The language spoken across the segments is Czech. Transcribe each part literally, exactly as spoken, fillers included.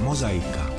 Mozaika.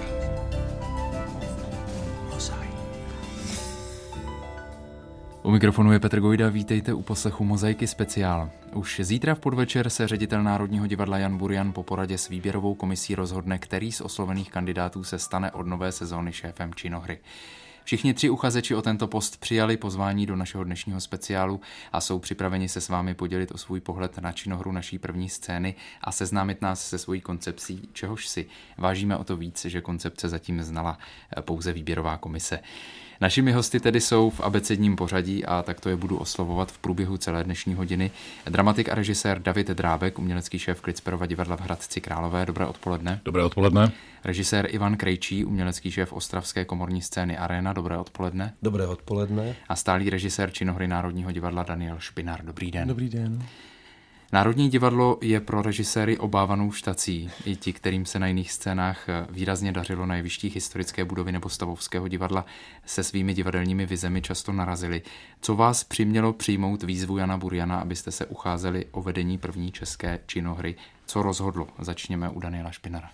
U mikrofonu je Petr Gojda, vítejte u poslechu Mozaiky speciál. Už zítra v podvečer se ředitel Národního divadla Jan Burian po poradě s výběrovou komisí rozhodne, který z oslovených kandidátů se stane od nové sezóny šéfem činohry. Všichni tři uchazeči o tento post přijali pozvání do našeho dnešního speciálu a jsou připraveni se s vámi podělit o svůj pohled na činohru naší první scény a seznámit nás se svojí koncepcí, čehož si vážíme o to víc, že koncepce zatím znala pouze výběrová komise. Našimi hosty tedy jsou v abecedním pořadí a takto je budu oslovovat v průběhu celé dnešní hodiny. Dramatik a režisér David Drábek, umělecký šéf Klitsperova divadla v Hradci Králové. Dobré odpoledne. Dobré odpoledne. Režisér Ivan Krejčí, umělecký šéf ostravské komorní scény Arena. Dobré odpoledne. Dobré odpoledne. A stálý režisér činohry Národního divadla Daniel Špinár. Dobrý den. Dobrý den. Národní divadlo je pro režiséry obávanou štací. I ti, kterým se na jiných scénách výrazně dařilo na jevištích historické budovy nebo Stavovského divadla, se svými divadelními vizemi často narazili. Co vás přimělo přijmout výzvu Jana Buriana, abyste se ucházeli o vedení první české činohry? Co rozhodlo? Začněme u Daniela Špinara.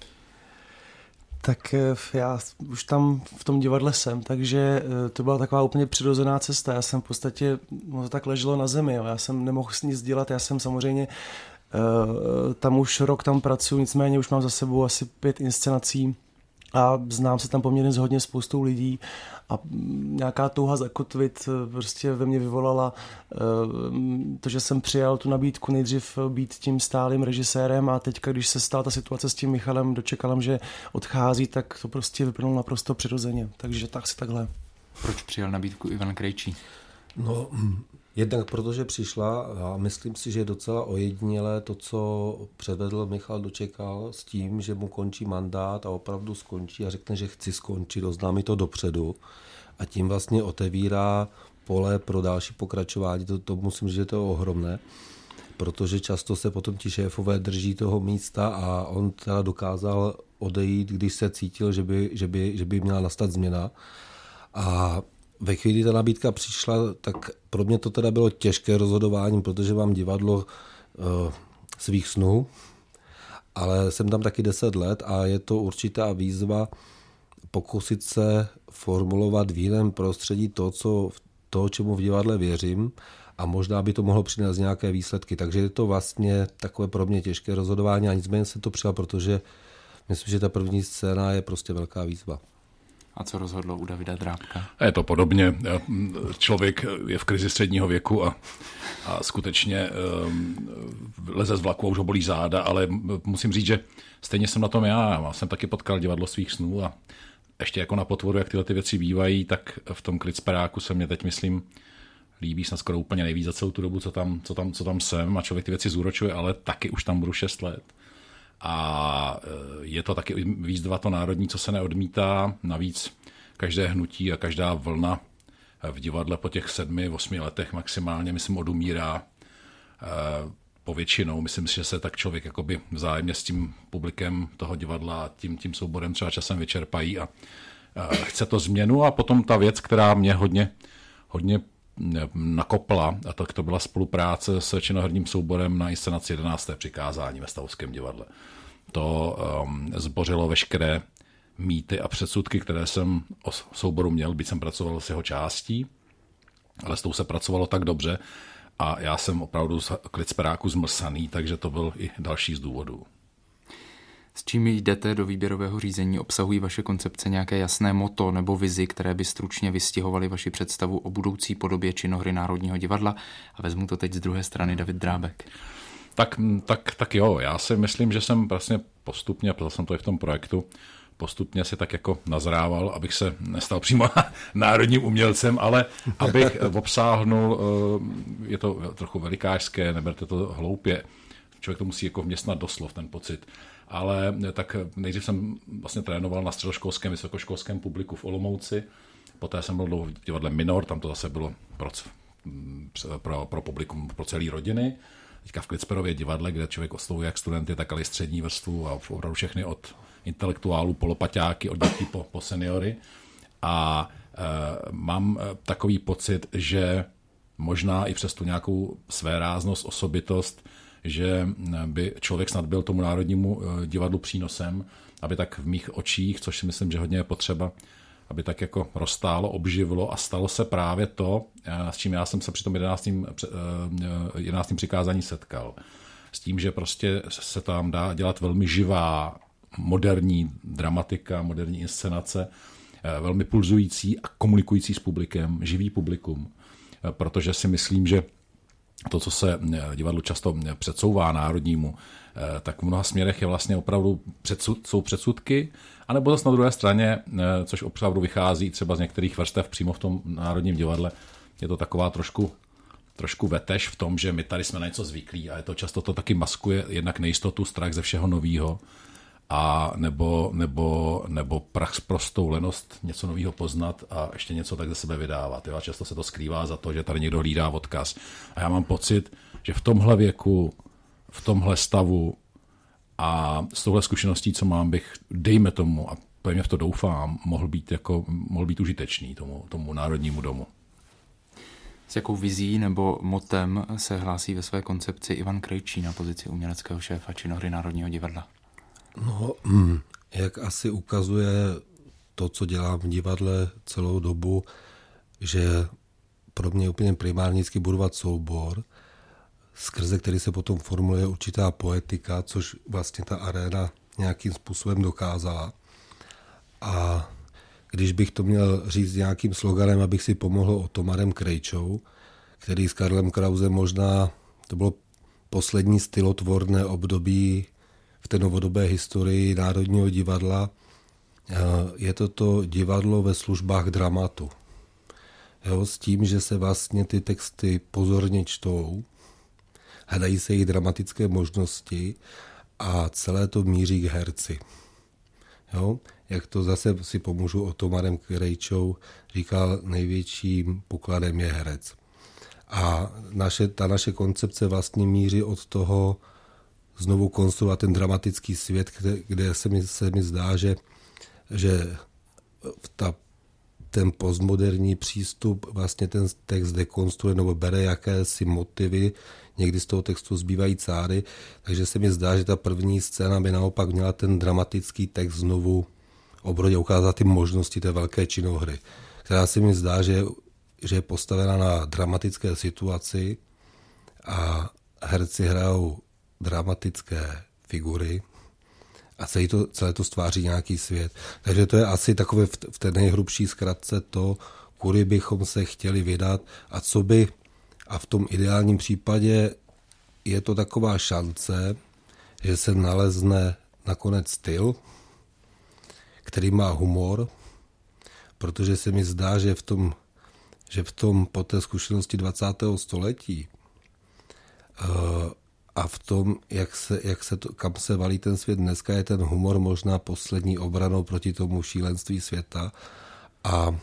Tak já už tam v tom divadle jsem, takže to byla taková úplně přirozená cesta. Já jsem v podstatě, no to tak leželo na zemi, jo. Já jsem nemohl nic dělat, já jsem samozřejmě tam už rok tam pracuji, nicméně už mám za sebou asi pět inscenací a znám se tam poměrně s hodně spoustou lidí a nějaká touha zakotvit prostě ve mně vyvolala to, že jsem přijal tu nabídku nejdřív být tím stálým režisérem a teďka, když se stala ta situace s tím Michalem Dočekalem, že odchází, tak to prostě vyplynulo naprosto přirozeně. Takže tak si takhle. Proč přijal nabídku Ivan Krejčí? No, jednak protože přišla a myslím si, že je docela ojedinělé to, co předvedl Michal Dočekal s tím, že mu končí mandát a opravdu skončí a řekne, že chci skončit, oznámí to dopředu a tím vlastně otevírá pole pro další pokračování. To, to musím říct, že to je ohromné, protože často se potom ti šéfové drží toho místa a on teda dokázal odejít, když se cítil, že by, že by, že by měla nastat změna. A ve chvíli, kdy ta nabídka přišla, tak pro mě to teda bylo těžké rozhodování, protože mám divadlo uh, svých snů, ale jsem tam taky deset let a je to určitá výzva pokusit se formulovat v jiném prostředí to, co, to, čemu v divadle věřím a možná by to mohlo přinést nějaké výsledky. Takže je to vlastně takové pro mě těžké rozhodování a nicméně jsem to přijal, protože myslím, že ta první scéna je prostě velká výzva. A co rozhodlo u Davida Drábka? Je to podobně. Člověk je v krizi středního věku a, a skutečně um, leze z vlaku a už ho bolí záda, ale musím říct, že stejně jsem na tom já. Já jsem taky potkal divadlo svých snů a ještě jako na potvoru, jak tyhle ty věci bývají, tak v tom Klitsperáku se mě teď, myslím, líbí snad skoro úplně nejvíc za celou tu dobu, co tam, co tam, co tam jsem a člověk ty věci zúročuje, ale taky už tam budu šest let. A je to taky výzva to národní, co se neodmítá. Navíc každé hnutí a každá vlna v divadle po těch sedmi, osmi letech maximálně, myslím, odumírá povětšinou. Myslím si, že se tak člověk jakoby vzájemně s tím publikem toho divadla, tím, tím souborem třeba časem vyčerpají a chce to změnu. A potom ta věc, která mě hodně, hodně nakopla, a tak to byla spolupráce s činoherním souborem na inscenaci jedenácté přikázání ve Stavovském divadle. To um, zbořilo veškeré mýty a předsudky, které jsem o souboru měl, byť jsem pracoval s jeho částí, ale s tou se pracovalo tak dobře a já jsem opravdu z Klitsperáku zmlsaný, takže to byl i další z důvodů. S čím jdete do výběrového řízení? Obsahují vaše koncepce nějaké jasné motto nebo vizi, které by stručně vystihovaly vaši představu o budoucí podobě činohry Národního divadla? A vezmu to teď z druhé strany, David Drábek. Tak, tak, tak jo, já si myslím, že jsem vlastně postupně, protože jsem to i v tom projektu, postupně si tak jako nazrával, abych se nestal přímo národním umělcem, ale abych obsáhnul, je to trochu velikářské, neberte to hloupě, člověk to musí jako vměstnat doslov, ten pocit. Ale tak nejdřív jsem vlastně trénoval na středoškolském, vysokoškolském publiku v Olomouci, poté jsem byl dlouho v divadle Minor, tam to zase bylo pro, pro, pro publikum, pro celé rodiny. Teďka v Klitsperově divadle, kde člověk oslovuje jak studenty, tak ale střední vrstvu a opravdu všechny od intelektuálů po lopaťáky, od dětí po, po seniory. A e, mám takový pocit, že možná i přes tu nějakou svéráznost, osobitost, že by člověk snad byl tomu Národnímu divadlu přínosem, aby tak v mých očích, což si myslím, že hodně je potřeba, aby tak jako roztálo, obživilo a stalo se právě to, s čím já jsem se při tom jedenáctém jedenáctém přikázání setkal. S tím, že prostě se tam dá dělat velmi živá, moderní dramatika, moderní inscenace, velmi pulzující a komunikující s publikem, živý publikum, protože si myslím, že to, co se divadlu často předsouvá Národnímu, tak v mnoha směrech je vlastně opravdu předsud, jsou předsudky, anebo zase na druhé straně, což opravdu vychází třeba z některých vrstev přímo v tom Národním divadle, je to taková trošku, trošku vetež v tom, že my tady jsme na něco zvyklí a je to často to taky maskuje jednak nejistotu, strach ze všeho novýho, a nebo, nebo, nebo prach prostou lenost něco nového poznat a ještě něco tak ze sebe vydávat. Jo? A často se to skrývá za to, že tady někdo hlídá odkaz. A já mám pocit, že v tomhle věku, v tomhle stavu a s touhle zkušeností, co mám, bych, dejme tomu, a pevně v to doufám, mohl být, jako, mohl být užitečný tomu, tomu Národnímu domu. S jakou vizí nebo motem se hlásí ve své koncepci Ivan Krejčí na pozici uměleckého šéfa činohry Národního divadla? No, jak asi ukazuje to, co dělám v divadle celou dobu, že pro mě úplně primárně vždycky budovat soubor, skrze který se potom formuluje určitá poetika, což vlastně ta aréna nějakým způsobem dokázala. A když bych to měl říct nějakým sloganem, abych si pomohl Otomarem Krejčou, který s Karlem Krausem možná, to bylo poslední stylotvorné období v té novodobé historii Národního divadla, je to to divadlo ve službách dramatu. Jo, s tím, že se vlastně ty texty pozorně čtou, hledají se jejich dramatické možnosti a celé to míří k herci. Jo, jak to zase si pomůžu Otomarem Krejčou, říkal, největším pokladem je herec. A naše, ta naše koncepce vlastně míří od toho znovu konstruovat ten dramatický svět, kde, kde se, mi, se mi zdá, že, že ta, ten postmoderní přístup vlastně ten text dekonstruuje nebo bere jakési motivy, někdy z toho textu zbývají cáry, takže se mi zdá, že ta první scéna by naopak měla ten dramatický text znovu obrodě ukázat ty možnosti té velké činohry, která se mi zdá, že, že je postavena na dramatické situaci a herci hrajou dramatické figury a celé to, celé to stváří nějaký svět. Takže to je asi takové v, v té nejhrubší zkratce to, kudy bychom se chtěli vydat a co by, a v tom ideálním případě je to taková šance, že se nalezne nakonec styl, který má humor, protože se mi zdá, že v tom, že v tom po té zkušenosti dvacátého století uh, a v tom, jak se, jak se to, kam se valí ten svět dneska, je ten humor možná poslední obranou proti tomu šílenství světa. A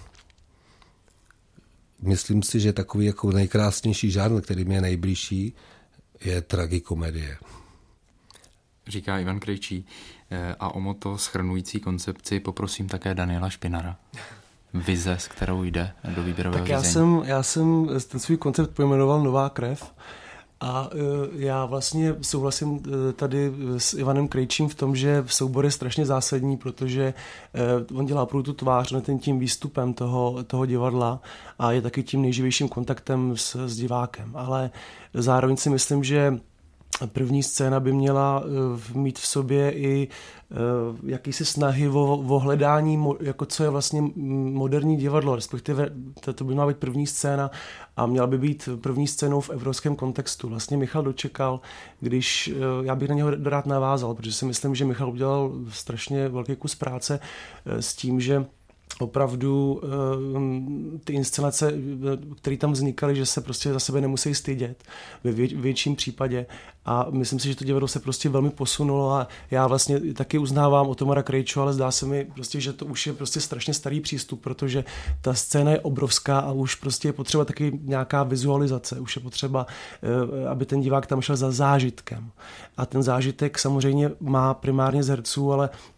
myslím si, že takový jako nejkrásnější žánr, který mi je nejbližší, je tragikomedie. Říká Ivan Krejčí. A o moto shrnující koncepci poprosím také Daniela Špinara. Vize, s kterou jde do výběrového tak já řízení. jsem, já jsem ten svůj koncept pojmenoval Nová krev. A já vlastně souhlasím tady s Ivanem Krejčím v tom, že soubor je strašně zásadní, protože on dělá opravdu tu tvář, ten tím výstupem toho, toho divadla a je taky tím nejživějším kontaktem s, s divákem. Ale zároveň si myslím, že první scéna by měla mít v sobě i jakýsi snahy o, o hledání, jako co je vlastně moderní divadlo, respektive to, to by měla být první scéna a měla by být první scénou v evropském kontextu. Vlastně Michal Dočekal, když já bych na něho rád navázal, protože si myslím, že Michal udělal strašně velký kus práce s tím, že opravdu ty inscenace, které tam vznikaly, že se prostě za sebe nemusí stydět ve větším případě a myslím si, že to divadlo se prostě velmi posunulo a já vlastně taky uznávám Otomara Krejču, ale zdá se mi prostě, že to už je prostě strašně starý přístup, protože ta scéna je obrovská a už prostě je potřeba taky nějaká vizualizace, už je potřeba, aby ten divák tam šel za zážitkem a ten zážitek samozřejmě má primárně z herců, ale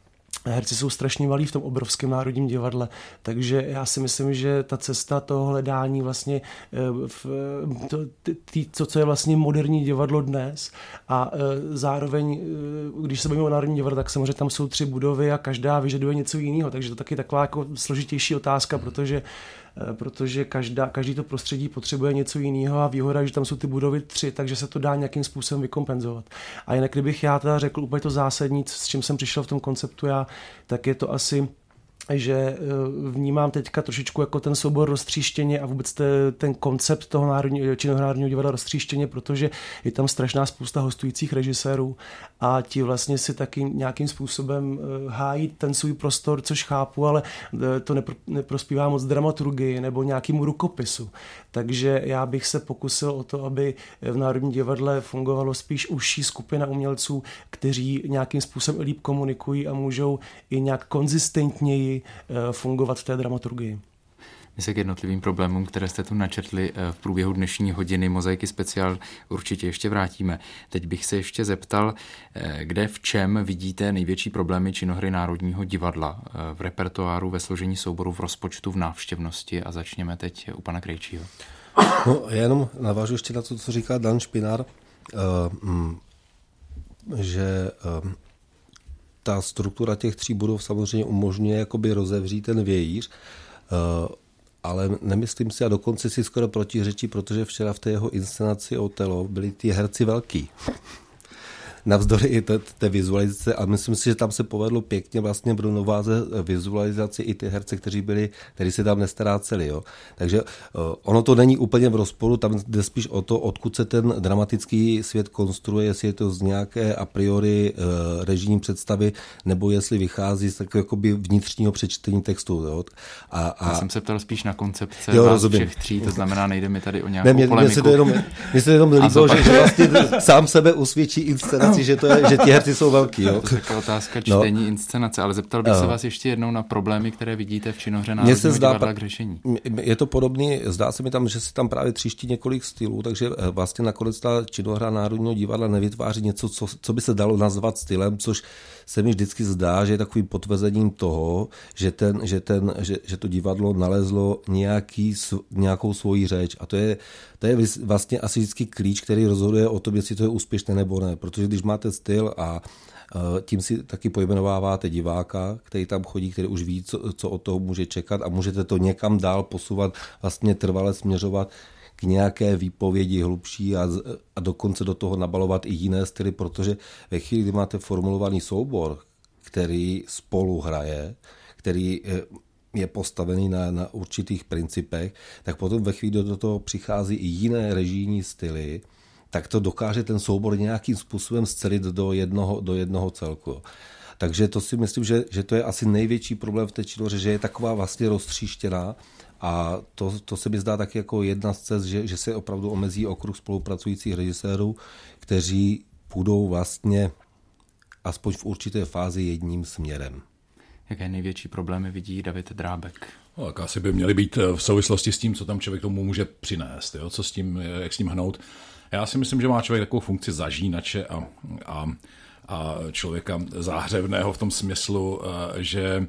herci jsou strašně malí v tom obrovském Národním divadle, takže já si myslím, že ta cesta toho hledání vlastně v to, tý, co, co je vlastně moderní divadlo dnes a zároveň, když se bavíme o Národním divadle, tak samozřejmě tam jsou tři budovy a každá vyžaduje něco jiného, takže to taky taková jako složitější otázka, protože protože každá, každý to prostředí potřebuje něco jiného a výhoda, že tam jsou ty budovy tři, takže se to dá nějakým způsobem vykompenzovat. A jinak, kdybych já teda řekl úplně to zásadní, s čím jsem přišel v tom konceptu já, tak je to asi, že vnímám teďka trošičku jako ten soubor roztříštěně a vůbec te, ten koncept toho národního, činného Národního divadla roztříštěně, protože je tam strašná spousta hostujících režisérů a ti vlastně si taky nějakým způsobem hájí ten svůj prostor, což chápu, ale to nepro, neprospívá moc dramaturgii nebo nějakému rukopisu. Takže já bych se pokusil o to, aby v Národním divadle fungovalo spíš užší skupina umělců, kteří nějakým způsobem líp komunikují a můžou i nějak konzistentněji fungovat v té dramaturgii. My se k jednotlivým problémům, které jste tu načrtli v průběhu dnešní hodiny Mozaiky speciál, určitě ještě vrátíme. Teď bych se ještě zeptal, kde v čem vidíte největší problémy činohry Národního divadla v repertoáru, ve složení souboru, v rozpočtu, v návštěvnosti, a začněme teď u pana Krejčího. No, jenom navážu ještě na to, co říká Dan Špinár, že ta struktura těch tří budov samozřejmě umožňuje jakoby rozevřít ten vějíř, ale nemyslím si, a dokonce si skoro protiřečí, protože včera v té jeho inscenaci Otelo byli ty herci velký. Navzdory i té, té vizualizace, a myslím si, že tam se povedlo pěkně vlastně pro nováze vizualizaci i ty herce, kteří byli, kteří se tam nestaráceli. Jo. Takže uh, ono to není úplně v rozporu, tam jde spíš o to, odkud se ten dramatický svět konstruuje, jestli je to z nějaké a priori uh, režijní představy, nebo jestli vychází z takového jakoby vnitřního přečtení textu. Jo. A, a... Já jsem se ptal spíš na koncepce jo, vás rozumím. všech tří, to znamená, nejde mi tady o nějakou ne, mě, polemiku. Mně se to jenom, mě se jenom líbilo, že, že vlastně sám sebe usvědčí inscenaci, že, to je, že ti herci jsou velký. Jo? To je taková otázka čtení no. inscenace, ale zeptal bych no. se vás ještě jednou na problémy, které vidíte v činohře Národního divadla k řešení. Je to podobný, zdá se mi tam, že si tam právě tříští několik stylů, takže vlastně nakonec ta činohra Národního divadla nevytváří něco, co, co by se dalo nazvat stylem, což se mi vždycky zdá, že je takovým potvrzením toho, že, ten, že, ten, že, že to divadlo nalezlo nějaký, nějakou svoji řeč. A to je, to je vlastně asi vždycky klíč, který rozhoduje o tom, jestli to je úspěšné nebo ne. Protože když máte styl a tím si taky pojmenováváte diváka, který tam chodí, který už ví, co, co od toho může čekat, a můžete to někam dál posouvat, vlastně trvale směřovat k nějaké výpovědi hlubší a, a dokonce do toho nabalovat i jiné styly, protože ve chvíli, kdy máte formulovaný soubor, který spolu hraje, který je postavený na, na určitých principech, tak potom ve chvíli do toho přichází i jiné režijní styly, tak to dokáže ten soubor nějakým způsobem scelit do jednoho, do jednoho celku. Takže to si myslím, že, že to je asi největší problém v té činohře, že je taková vlastně roztříštěná, a to, to se mi zdá taky jako jedna z cest, že, že se opravdu omezí okruh spolupracujících režisérů, kteří půjdou vlastně aspoň v určité fázi jedním směrem. Jaké největší problémy vidí David Drábek? No, tak asi by měly být v souvislosti s tím, co tam člověk tomu může přinést, jo? Co s tím, jak s tím hnout. Já si myslím, že má člověk takovou funkci zažínače a, a, a člověka záhřevného v tom smyslu, že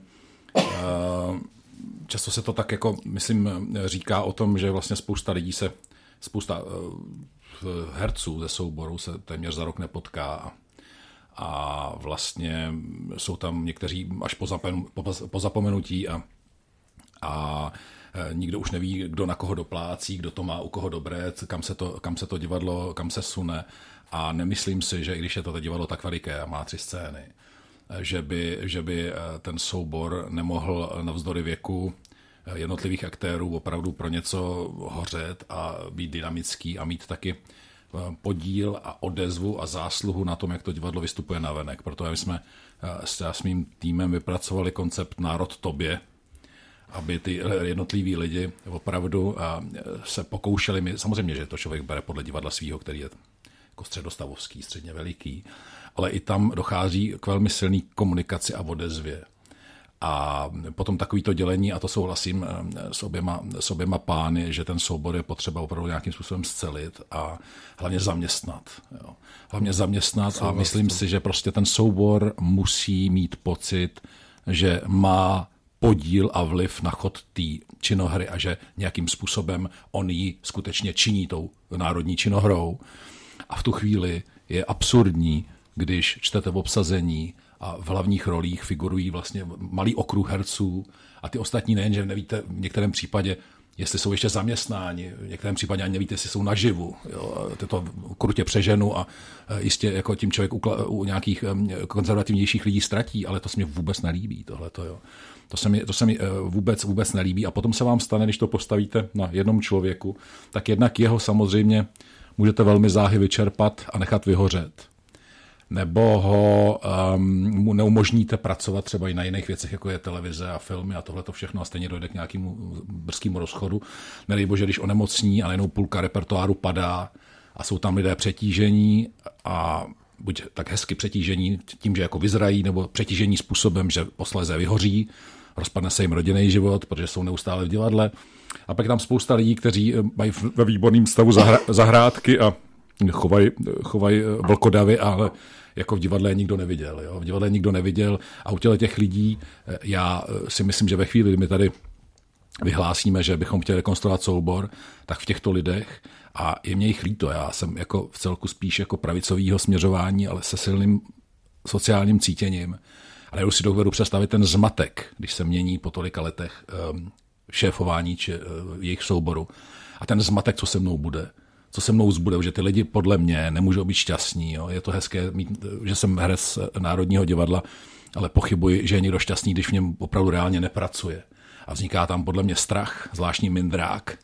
často se to tak jako, myslím, říká o tom, že vlastně spousta lidí se, spousta herců ze souboru se téměř za rok nepotká a vlastně jsou tam někteří až po, zapen, po, po zapomenutí a, a nikdo už neví, kdo na koho doplácí, kdo to má u koho dobré, kam se to, kam se to divadlo, kam se sune. A nemyslím si, že i když je to divadlo tak veliké a má tři scény, že by, že by ten soubor nemohl navzdory věku jednotlivých aktérů opravdu pro něco hořet a být dynamický a mít taky podíl a odezvu a zásluhu na tom, jak to divadlo vystupuje navenek. Proto my jsme s mým týmem vypracovali koncept Národ tobě, aby ty jednotliví lidi opravdu se pokoušeli, samozřejmě, že to člověk bere podle divadla svýho, který je jako středostavovský, středně veliký, ale i tam dochází k velmi silné komunikaci a odezvě. A potom takovýto dělení, a to souhlasím s oběma, s oběma pány, že ten soubor je potřeba opravdu nějakým způsobem scelit a hlavně zaměstnat. Jo. Hlavně zaměstnat a myslím si, že prostě ten soubor musí mít pocit, že má podíl a vliv na chod té činohry a že nějakým způsobem on ji skutečně činí tou národní činohrou. A v tu chvíli je absurdní, když čtete v obsazení a v hlavních rolích figurují vlastně malý okruh herců a ty ostatní nejen, že nevíte v některém případě, jestli jsou ještě zaměstnáni, v některém případě ani nevíte, jestli jsou naživu. Jo, to krutě přeženu a jistě jako tím člověk u, u nějakých konzervativnějších lidí ztratí, ale to se mi vůbec nelíbí, tohleto, jo. To se mi, to se mi vůbec, vůbec nelíbí a potom se vám stane, když to postavíte na jednom člověku, tak jednak jeho samozřejmě můžete velmi záhy vyčerpat a nechat vyhořet. Nebo ho um, mu neumožníte pracovat třeba i na jiných věcech, jako je televize a filmy a tohle to všechno a stejně dojde k nějakému brzkému rozchodu. Nedej bože, když onemocní a najednou půlka repertoáru padá a jsou tam lidé přetížení a buď tak hezky přetížení tím, že jako vyzrají, nebo přetížení způsobem, že posléze vyhoří, rozpadne se jim rodinný život, protože jsou neustále v divadle. A pak tam spousta lidí, kteří mají ve výborném stavu zahra- zahrádky a chovají chovaj vlkodavy, ale jako v divadle je nikdo neviděl. Jo? V divadle nikdo neviděl a u těle těch lidí já si myslím, že ve chvíli, kdy my tady vyhlásíme, že bychom chtěli rekonstruovat soubor, tak v těchto lidech, a je mě jich líto, já jsem jako v celku spíš jako pravicovýho směřování, ale se silným sociálním cítěním. Ale já už si dovedu představit ten zmatek, když se mění po tolika letech um, šéfování či uh, jejich souboru. A ten zmatek, co se mnou bude, co se mnou zbude, že ty lidi podle mě nemůžou být šťastní. Jo? Je to hezké, mít, že jsem herec Národního divadla, ale pochybuji, že je někdo šťastný, když v něm opravdu reálně nepracuje. A vzniká tam podle mě strach, zvláštní mindrák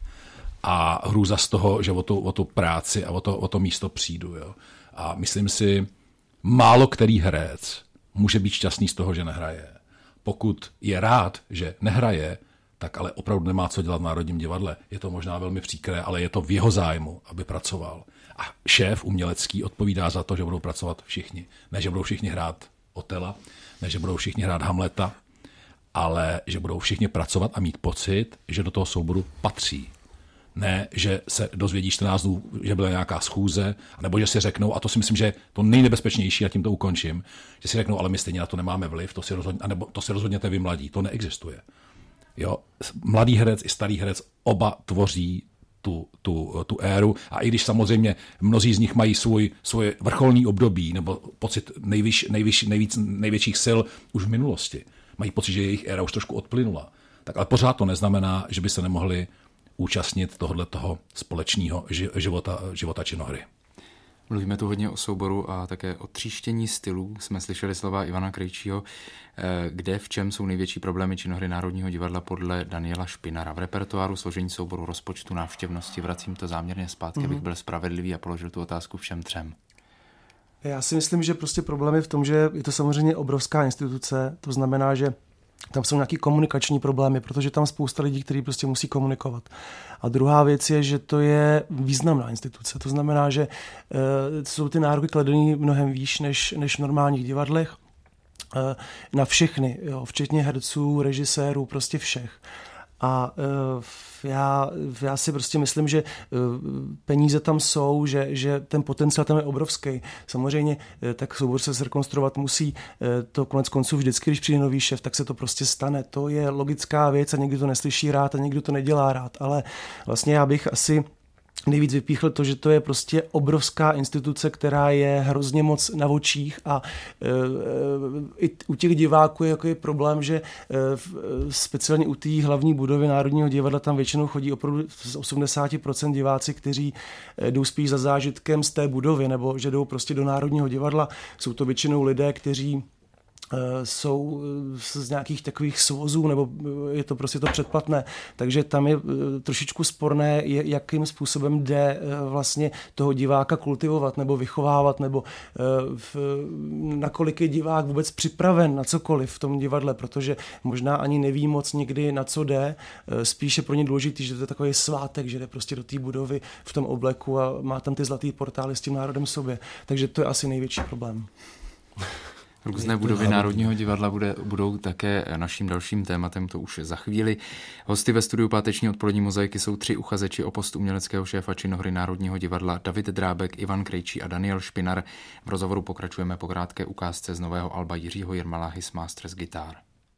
a hrůza z toho, že o tu, o tu práci a o to, o to místo přijdu. Jo? A myslím si, málo který herec může být šťastný z toho, že nehraje. Pokud je rád, že nehraje, tak ale opravdu nemá co dělat v Národním divadle. Je to možná velmi příkré, ale je to v jeho zájmu, aby pracoval. A šéf umělecký odpovídá za to, že budou pracovat všichni. Ne, že budou všichni hrát Otela, ne, že budou všichni hrát Hamleta, ale že budou všichni pracovat a mít pocit, že do toho souboru patří. Ne, že se dozvědí čtrnáct dnů, že byla nějaká schůze, nebo že si řeknou, a to si myslím, že je to nejnebezpečnější, a tím to ukončím, že si řeknou, ale my stejně na to nemáme vliv, to si rozhodně, anebo to si rozhodněte vy mladí, to neexistuje. Jo, mladý herec i starý herec oba tvoří tu, tu, tu éru a i když samozřejmě mnozí z nich mají svůj, svoje vrcholný období nebo pocit nejvyš, nejvyš, nejvíc, největších sil už v minulosti, mají pocit, že jejich éra už trošku odplynula, tak ale pořád to neznamená, že by se nemohli účastnit tohoto společného života, života činohry. Mluvíme tu hodně o souboru a také o tříštění stylů. Jsme slyšeli slova Ivana Krejčího, kde v čem jsou největší problémy činohry Národního divadla podle Daniela Špinara. V repertoáru, složení souboru, rozpočtu, návštěvnosti. Vracím to záměrně zpátky, mm-hmm. abych byl spravedlivý a položil tu otázku všem třem. Já si myslím, že prostě problém je v tom, že je to samozřejmě obrovská instituce, to znamená, že tam jsou nějaké komunikační problémy, protože tam spousta lidí, kteří prostě musí komunikovat. A druhá věc je, že to je významná instituce. To znamená, že e, jsou ty nároky kladený mnohem výš než, než v normálních divadlech. E, na všechny, jo, včetně herců, režisérů, prostě všech. A uh, já, já si prostě myslím, že uh, peníze tam jsou, že, že ten potenciál tam je obrovský. Samozřejmě uh, tak soubor se zrekonstruovat musí, uh, to konec konců vždycky, když přijde nový šéf, tak se to prostě stane. To je logická věc a někdo to neslyší rád a někdo to nedělá rád. Ale vlastně já bych asi nejvíc vypíchl to, že to je prostě obrovská instituce, která je hrozně moc na očích a e, i u těch diváků je, jako je problém, že e, speciálně u té hlavní budovy Národního divadla tam většinou chodí opravdu z osmdesát procent diváci, kteří jdou spíš za zážitkem z té budovy nebo že jdou prostě do Národního divadla. Jsou to většinou lidé, kteří jsou z nějakých takových svozů, nebo je to prostě to předplatné. Takže tam je trošičku sporné, jakým způsobem jde vlastně toho diváka kultivovat, nebo vychovávat, nebo nakolik je divák vůbec připraven na cokoliv v tom divadle, protože možná ani neví moc nikdy, na co jde. Spíše pro ně důležitý, že to je takový svátek, že jde prostě do té budovy v tom obleku a má tam ty zlatý portály s tím národem v sobě. Takže to je asi největší problém. Různé budovy Národního divadla bude, budou také naším dalším tématem, to už za chvíli. Hosty ve studiu páteční odpolední mozaiky jsou tři uchazeči o post uměleckého šéfa činohry Národního divadla: David Drábek, Ivan Krejčí a Daniel Špinar. V rozhovoru pokračujeme po krátké ukázce z nového alba Jiřího Jirmala His Masters Guitar.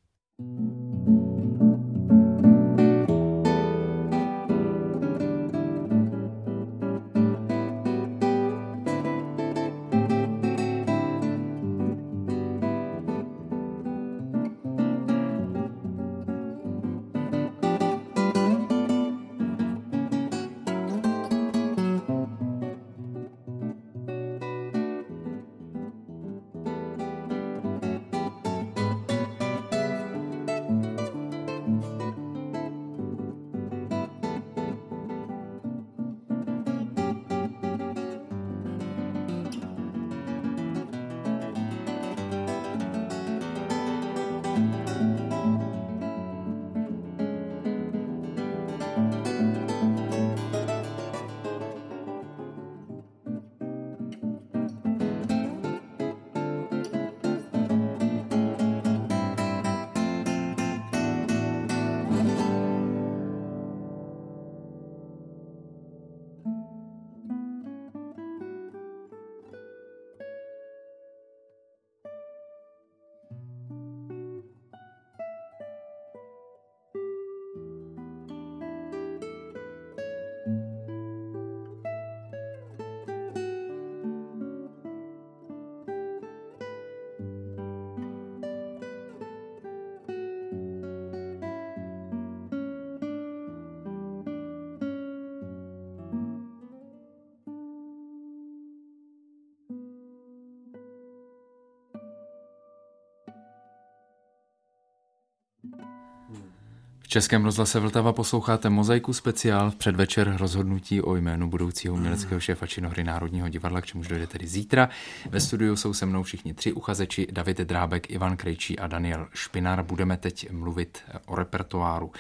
V Českém rozhlase Vltava posloucháte Mozaiku speciál v předvečer rozhodnutí o jménu budoucího uměleckého šéfa činohry Národního divadla, k čemuž dojde tedy zítra. Ve studiu jsou se mnou všichni tři uchazeči, David Drábek, Ivan Krejčí a Daniel Špinar. Budeme teď mluvit o repertoáru.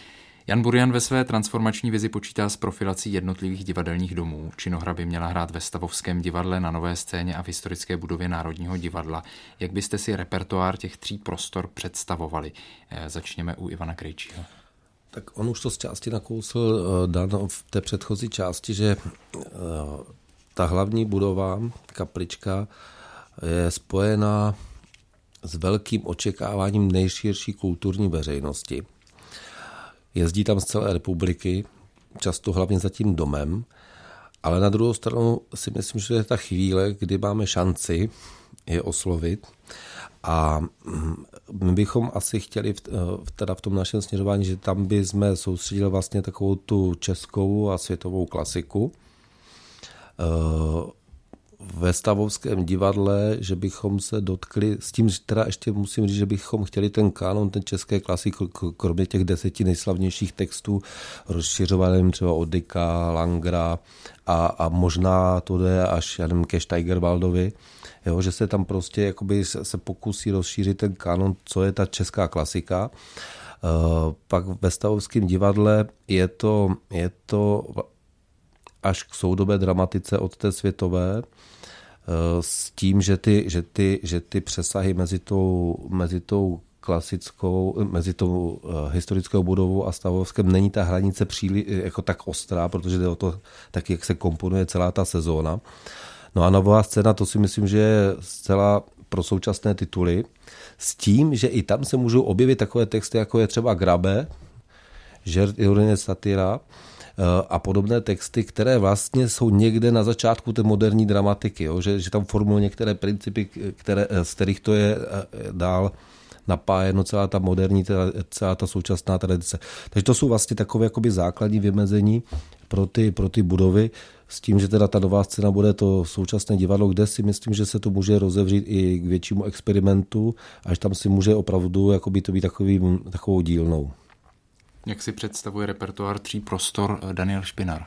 Jan Burian ve své transformační vizi počítá s profilací jednotlivých divadelních domů. Činohra by měla hrát ve Stavovském divadle, na Nové scéně a v historické budově Národního divadla. Jak byste si repertoár těch tří prostor představovali? Začněme u Ivana Krejčího. Tak on už to z části nakousl Dan v té předchozí části, že ta hlavní budova, kaplička, je spojená s velkým očekáváním nejširší kulturní veřejnosti. Jezdí tam z celé republiky, často hlavně za tím domem, ale na druhou stranu si myslím, že je ta chvíle, kdy máme šanci je oslovit a my bychom asi chtěli v, teda v tom našem směřování, že tam by jsme soustředili vlastně takovou tu českou a světovou klasiku. Ve Stavovském divadle, že bychom se dotkli, s tím teda ještě musím říct, že bychom chtěli ten kanon, ten české klasik, kromě těch deseti nejslavnějších textů, rozšiřovaným třeba od Dicka, Langra a, a možná to jde až, já nevím, ke Steigerwaldovi, jo, že se tam prostě jakoby se pokusí rozšířit ten kanon, co je ta česká klasika. Uh, pak ve Stavovském divadle je to, je to až k soudobé dramatice od té světové, s tím, že ty, že ty, že ty přesahy mezi tou, mezi tou klasickou, mezi tou historickou budovou a Stavovském není ta hranice příliš jako tak ostrá, protože jde o to, tak jak se komponuje celá ta sezóna. No a Nová scéna, to si myslím, že je zcela pro současné tituly, s tím, že i tam se můžou objevit takové texty, jako je třeba Grabe, Žert, ironie, satira, a podobné texty, které vlastně jsou někde na začátku té moderní dramatiky, jo? Že, že tam formulují některé principy, které, z kterých to je dál napájeno celá ta moderní, celá ta současná tradice. Takže to jsou vlastně takové jakoby základní vymezení pro ty, pro ty budovy, s tím, že teda ta Nová scéna bude to současné divadlo, kde si myslím, že se to může rozevřít i k většímu experimentu, až tam si může opravdu jakoby to být takový, takovou dílnou. Jak si představuje repertoár tří prostor Daniel Špinar?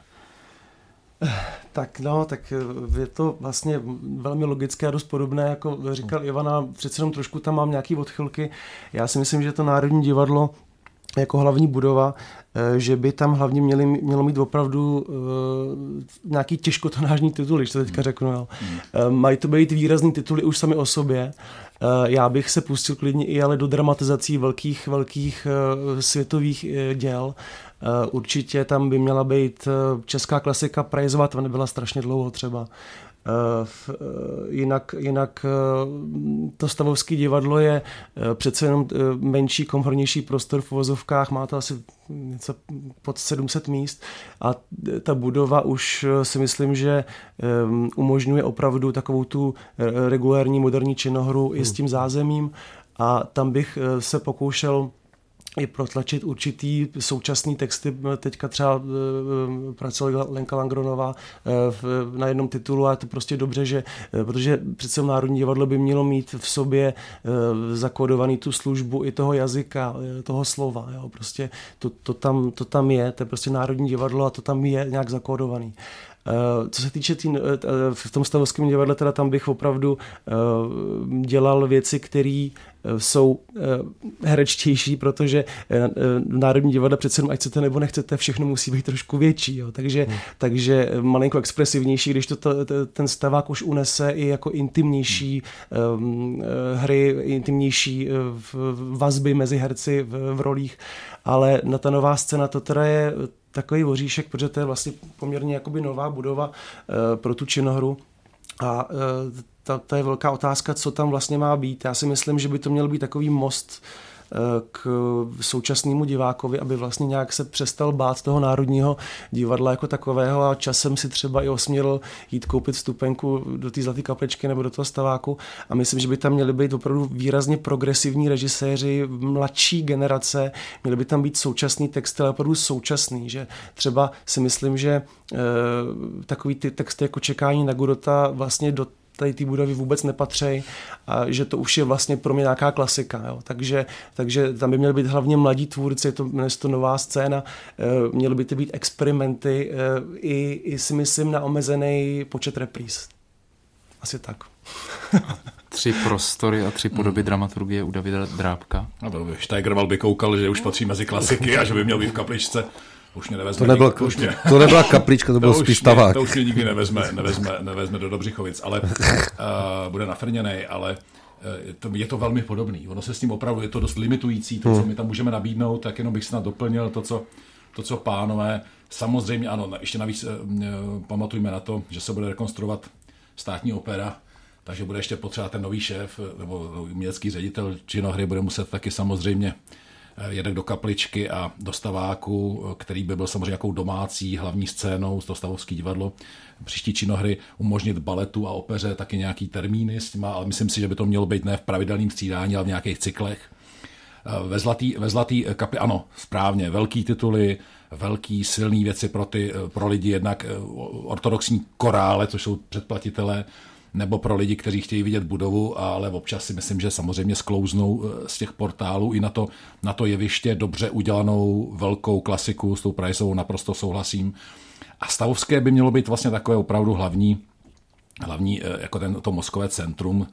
Tak no, tak je to vlastně velmi logické a dost podobné, jako říkal Ivana, přece jenom trošku tam mám nějaký odchylky. Já si myslím, že to Národní divadlo jako hlavní budova, že by tam hlavně měli, mělo mít opravdu uh, nějaký těžkotonážní tituly, když to teďka řeknu. Jo. Uh, mají to být výrazný tituly už sami o sobě. Uh, já bych se pustil klidně i ale do dramatizací velkých, velkých uh, světových uh, děl. Uh, určitě tam by měla být uh, česká klasika, Prajzova, to nebyla strašně dlouho třeba. Jinak, jinak to Stavovské divadlo je přece jenom menší, komfortnější prostor v uvozovkách, má to asi něco pod sedm set míst a ta budova už si myslím, že umožňuje opravdu takovou tu regulární moderní činohru i s tím zázemím a tam bych se pokoušel i protlačit určitý současný texty. Teďka třeba pracovala Lenka Langronová na jednom titulu a je to prostě dobře, že, protože přece Národní divadlo by mělo mít v sobě zakódovaný tu službu i toho jazyka, toho slova. Jo. Prostě to, to, tam, to tam je, to je prostě Národní divadlo a to tam je nějak zakódovaný. Co se týče tý, v tom Stavovském divadle, teda tam bych opravdu dělal věci, které jsou herečtější, protože Národní divadlo přece jenom, ať chcete nebo nechcete, všechno musí být trošku větší. Jo. Takže, hmm. takže malinko expresivnější, když to, to, ten stavák už unese i jako intimnější um, hry, intimnější vazby mezi herci v, v rolích, ale na ta nová scéna to teda je takový voříšek, protože to je vlastně poměrně jakoby nová budova e, pro tu činohru a e, ta, ta je velká otázka, co tam vlastně má být. Já si myslím, že by to měl být takový most k současnému divákovi, aby vlastně nějak se přestal bát toho Národního divadla jako takového a časem si třeba i osměl jít koupit vstupenku do té Zlaté kapličky nebo do toho staváku a myslím, že by tam měly být opravdu výrazně progresivní režiséři, mladší generace, měly by tam být současný texty, ale opravdu současný, že třeba si myslím, že e, takový ty texty jako Čekání na Godota vlastně do tady ty budovy vůbec nepatří a že to už je vlastně pro mě nějaká klasika. Jo. Takže, takže tam by měly být hlavně mladí tvůrci, je to, je to nová scéna, e, měly by to být experimenty e, i, i si myslím na omezený počet repríz. Asi tak. Tři prostory a tři podoby hmm. dramaturgie u Davida Drábka. No to by Steigerwald by koukal, že už patří mezi klasiky a že by měl být v kapličce. Už mě nevezme, to, nebyla, nikdy, už mě, to nebyla kaplička, to byl spíš stavák. To už mě nikdy nevezme, nevezme, nevezme do Dobřichovic, ale uh, bude nafrněnej, ale uh, to, je to velmi podobný. Ono se s tím opravdu, je to dost limitující, to, hmm. co my tam můžeme nabídnout, tak jenom bych snad doplnil to, co, to, co pánové. Samozřejmě ano, ještě navíc uh, pamatujme na to, že se bude rekonstruovat státní opera, takže bude ještě potřeba ten nový šéf nebo umělecký ředitel činohry bude muset taky samozřejmě jedek do kapličky a do staváku, který by byl samozřejmě jakou domácí hlavní scénou, to Stavovské divadlo, příští činohry umožnit baletu a opeře taky nějaký termíny s těma, ale myslím si, že by to mělo být ne v pravidelném střídání, ale v nějakých cyklech. Ve zlatý, ve zlatý kapli, ano, správně, velký tituly, velký silný věci pro, ty, pro lidi, jednak ortodoxní korále, což jsou předplatitelé, nebo pro lidi, kteří chtějí vidět budovu, ale občas si myslím, že samozřejmě sklouznou z těch portálů i na to, na to jeviště dobře udělanou velkou klasiku, s tou Priceovou naprosto souhlasím. A Stavovské by mělo být vlastně takové opravdu hlavní, hlavní jako ten, to mozkové centrum,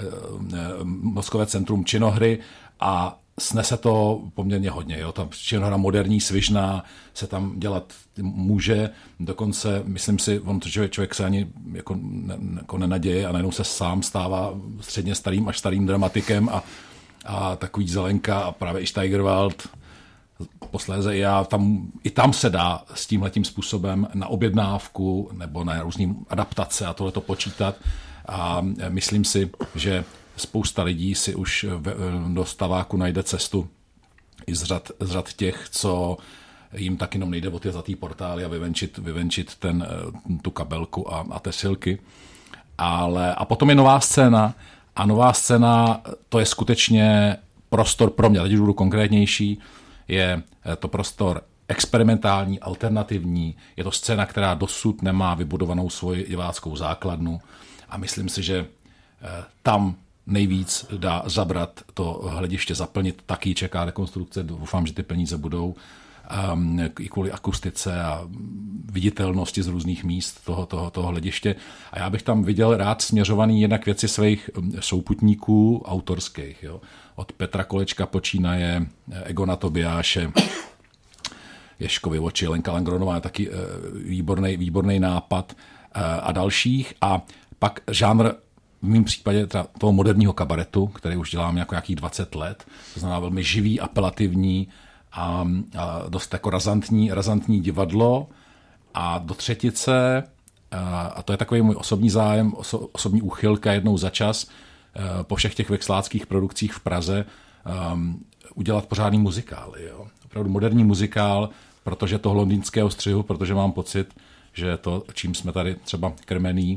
mozkové centrum činohry a snese to poměrně hodně. Jo? Ta činohra moderní, svižná se tam dělat může. Dokonce, myslím si, on člověk, člověk se ani jako, ne, jako nenaděje a najednou se sám stává středně starým až starým dramatikem a, a takový Zelenka a právě i Steigerwald, posléze já, tam, i tam se dá s tímhletím způsobem na objednávku nebo na různý adaptace a tohleto počítat. A myslím si, že spousta lidí si už do staváku najde cestu i z řad, z řad těch, co jim tak jenom nejde o ty zlatý portály a vyvenčit, vyvenčit ten, tu kabelku a, a tesilky. Ale, a potom je nová scéna a nová scéna, to je skutečně prostor pro mě, teď už budu konkrétnější, je to prostor experimentální, alternativní, je to scéna, která dosud nemá vybudovanou svoji diváckou základnu a myslím si, že tam nejvíc dá zabrat to hlediště, zaplnit, taky čeká rekonstrukce, doufám, že ty peníze budou um, i kvůli akustice a viditelnosti z různých míst toho, toho, toho hlediště. A já bych tam viděl rád směřovaný jednak věci svých souputníků autorských. Jo? Od Petra Kolečka počínaje, Egona Tobiáše, Ježkovi oči, Lenka Langronová, taky uh, výborný, výborný nápad uh, a dalších. A pak žánr v mém případě toho moderního kabaretu, který už dělám jako nějakých dvacet let, to znamená velmi živý, apelativní a, a dost jako razantní, razantní divadlo. A do třetice a to je takový můj osobní zájem, oso, osobní úchylka jednou za čas po všech těch veksláckých produkcích v Praze um, udělat pořádný muzikály. Jo. Opravdu moderní muzikál, protože toho londýnského střihu, protože mám pocit, že to, čím jsme tady třeba krmení,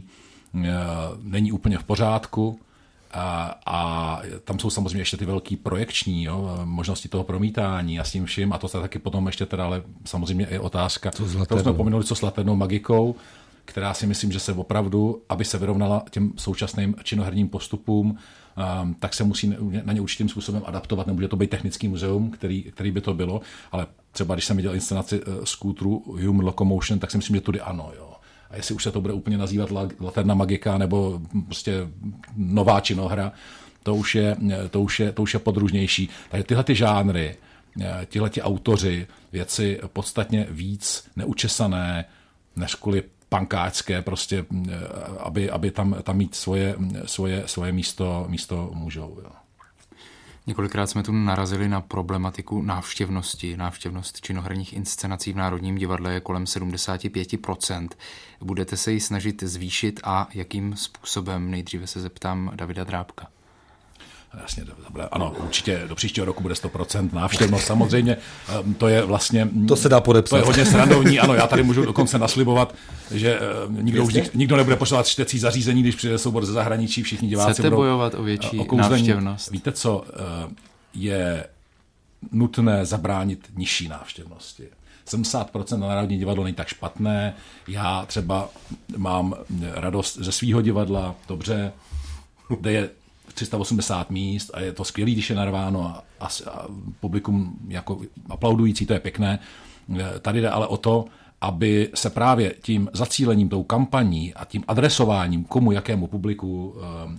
není úplně v pořádku. A, a tam jsou samozřejmě ještě ty velký projekční jo, možnosti toho promítání a s tím vším. A to se taky potom ještě teda, ale samozřejmě je otázka, kterou jsme pominuli, co s laternou magikou, která si myslím, že se opravdu, aby se vyrovnala těm současným činoherním postupům, um, tak se musí na ně určitým způsobem adaptovat. Nemůže to být technický muzeum, který, který by to bylo, ale třeba když jsem viděl inscenaci uh, skútru Human Locomotion, tak si myslím, že tudy ano. Jo. A jestli už se to bude úplně nazývat laterna magika nebo prostě nová činohra, to už je, to už je, to už je podružnější. Takže tyhle ty žánry, tihle ti autoři, věci podstatně víc neučesané, než kvůli pankáčské, prostě, aby, aby tam, tam mít svoje, svoje, svoje místo, místo můžou. Jo. Několikrát jsme tu narazili na problematiku návštěvnosti. Návštěvnost činoherních inscenací v Národním divadle je kolem sedmdesát pět procent. Budete se ji snažit zvýšit a jakým způsobem? Nejdříve se zeptám Davida Drábka. Jasně, dobré. Ano, určitě do příštího roku bude sto procent návštěvnost. Samozřejmě to je vlastně... To se dá podepsat. To je hodně srandovní. Ano, já tady můžu dokonce naslibovat, že nikdo už nikdo nebude pošlovat čtecí zařízení, když přijde soubor ze zahraničí, všichni diváci Chcete budou bojovat o větší okouzlení. návštěvnost? Víte co, je nutné zabránit nižší návštěvnosti. sedmdesát procent na Národní divadlo není tak špatné. Já třeba mám radost ze svýho divadla, dobře, kde je tři sta osmdesát míst a je to skvělý, když je narváno a, a, a publikum jako aplaudující, to je pěkné. Tady jde ale o to, aby se právě tím zacílením, tou kampaní a tím adresováním, komu, jakému publiku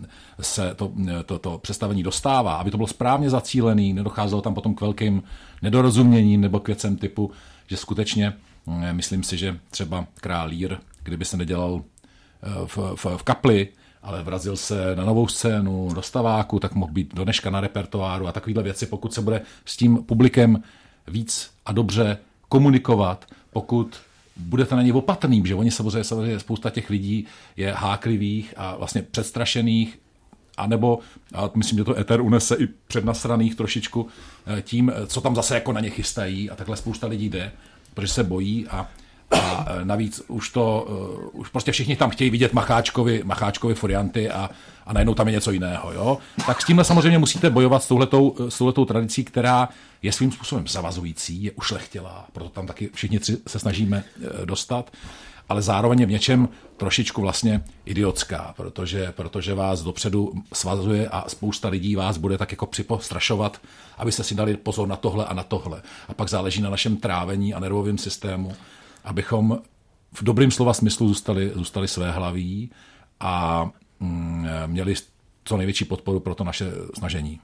se to, to, to představení dostává, aby to bylo správně zacílený, nedocházelo tam potom k velkým nedorozuměním nebo k věcem typu, že skutečně, myslím si, že třeba Král Lear, kdyby se nedělal v, v, v kapli, ale vrazil se na novou scénu, do staváku, tak mohl být do dneška na repertoáru a takovýhle věci, pokud se bude s tím publikem víc a dobře komunikovat, pokud budete na ně opatrný, že oni samozřejmě, samozřejmě spousta těch lidí je háklivých a vlastně předstrašených, anebo, a myslím, že to éter unese i přednasraných trošičku tím, co tam zase jako na ně chystají a takhle spousta lidí jde, protože se bojí a A navíc už to, už prostě všichni tam chtějí vidět Macháčkovi, Macháčkovi furianty a, a najednou tam je něco jiného. Jo? Tak s tímhle samozřejmě musíte bojovat s touhletou, s touhletou tradicí, která je svým způsobem zavazující, je ušlechtilá, proto tam taky všichni tři se snažíme dostat, ale zároveň je v něčem trošičku vlastně idiotská, protože, protože vás dopředu svazuje a spousta lidí vás bude tak jako připostrašovat, abyste si dali pozor na tohle a na tohle. A pak záleží na našem trávení a nervovém systému, abychom v dobrým slova smyslu zůstali, zůstali svéhlaví a mm, měli co největší podporu pro to naše snažení.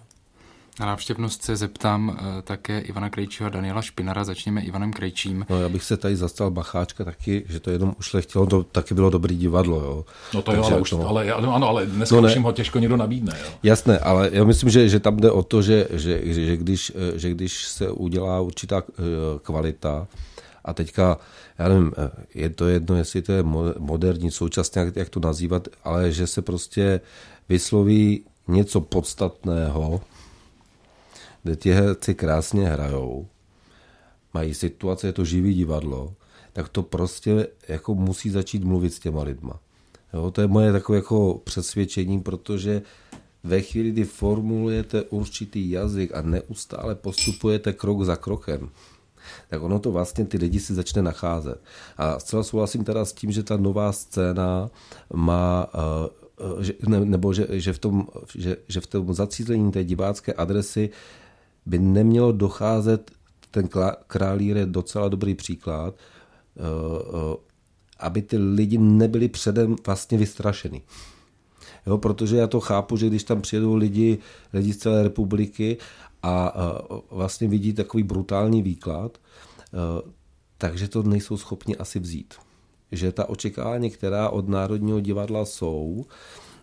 Na návštěvnost se zeptám uh, také Ivana Krejčího a Daniela Špinara. Začněme Ivanem Krejčím. No, já bych se tady zastal Macháčka taky, že to jenom ušlechtilo, to taky bylo dobrý divadlo. Jo. No to jo, ale, už, to, ale, ano, ale dneska no, už jim ho těžko někdo nabídne. Jo. Jasné, ale já myslím, že, že tam jde o to, že, že, že, že, když, že když se udělá určitá kvalita, a teďka, já nevím, je to jedno, jestli to je moderní, současně, jak, jak to nazývat, ale že se prostě vysloví něco podstatného, kde ti herci krásně hrajou, mají situace, je to živý divadlo, tak to prostě jako musí začít mluvit s těma lidma. Jo, to je moje takové jako přesvědčení, protože ve chvíli, kdy formulujete určitý jazyk a neustále postupujete krok za krokem, tak ono to vlastně ty lidi si začne nacházet. A zcela souhlasím teda s tím, že ta nová scéna má, že, ne, nebo že, že, v tom, že, že v tom zacílení té divácké adresy by nemělo docházet, ten Král Lear je docela dobrý příklad, aby ty lidi nebyli předem vlastně vystrašeni. Jo, protože já to chápu, že když tam přijedou lidi, lidi z celé republiky a vlastně vidí takový brutální výklad, takže to nejsou schopni asi vzít. Že ta očekávání, která od Národního divadla jsou,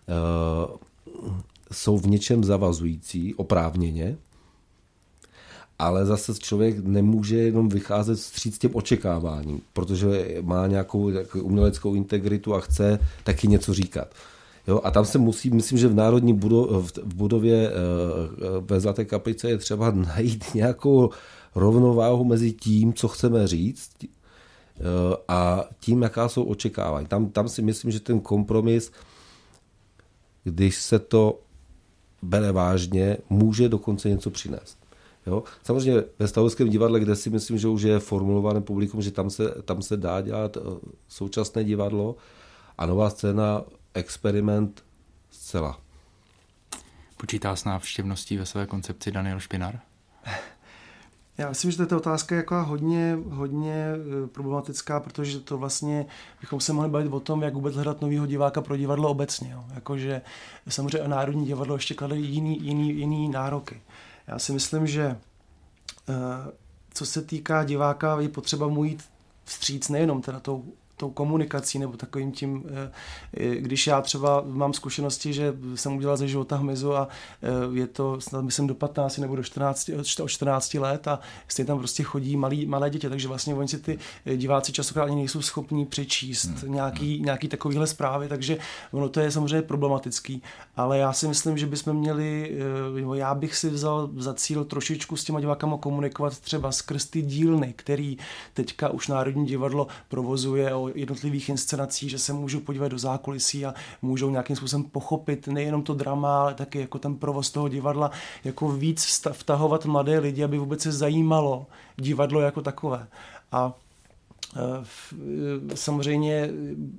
jsou v něčem zavazující, oprávněně, ale zase člověk nemůže jenom vycházet vstříc těm očekáváním, protože má nějakou uměleckou integritu a chce taky něco říkat. Jo, a tam se musí, myslím, že v Národní budově, v budově ve Zlaté kaplice je třeba najít nějakou rovnováhu mezi tím, co chceme říct, a tím, jaká jsou očekávání. Tam, tam si myslím, že ten kompromis, když se to bere vážně, může dokonce něco přinést. Jo? Samozřejmě ve Stavovském divadle, kde si myslím, že už je formulované publikum, že tam se, tam se dá dělat současné divadlo a nová scéna, experiment zcela. Počítá s návštěvností ve své koncepci Daniel Špinar? Já myslím, že tato otázka je jako hodně, hodně problematická, protože to vlastně bychom se mohli bavit o tom, jak vůbec hledat novýho diváka pro divadlo obecně. Jo. Jakože samozřejmě Národní divadlo ještě klade jiný, jiný, jiný nároky. Já si myslím, že co se týká diváka, je potřeba mu jít vstříc nejenom teda tou tou komunikací nebo takovým tím, když já třeba mám zkušenosti, že jsem udělal ze života hmyzu a je to snad myslím do patnácti nebo do čtrnácti, od čtrnácti let a stejně tam prostě chodí malí, malé děti, takže vlastně oni si ty diváci častokrát ani nejsou schopní přečíst hmm. nějaký, nějaký takovýhle zprávy, takže ono to je samozřejmě problematický, ale já si myslím, že bychom měli, já bych si vzal za cíl trošičku s těma divákama komunikovat třeba skrz ty dílny, který teďka už Národní divadlo provozuje o jednotlivých inscenacích, že se můžou podívat do zákulisí a můžou nějakým způsobem pochopit nejenom to drama, ale taky jako ten provoz toho divadla, jako víc vtahovat mladé lidi, aby vůbec se zajímalo divadlo jako takové. A e, samozřejmě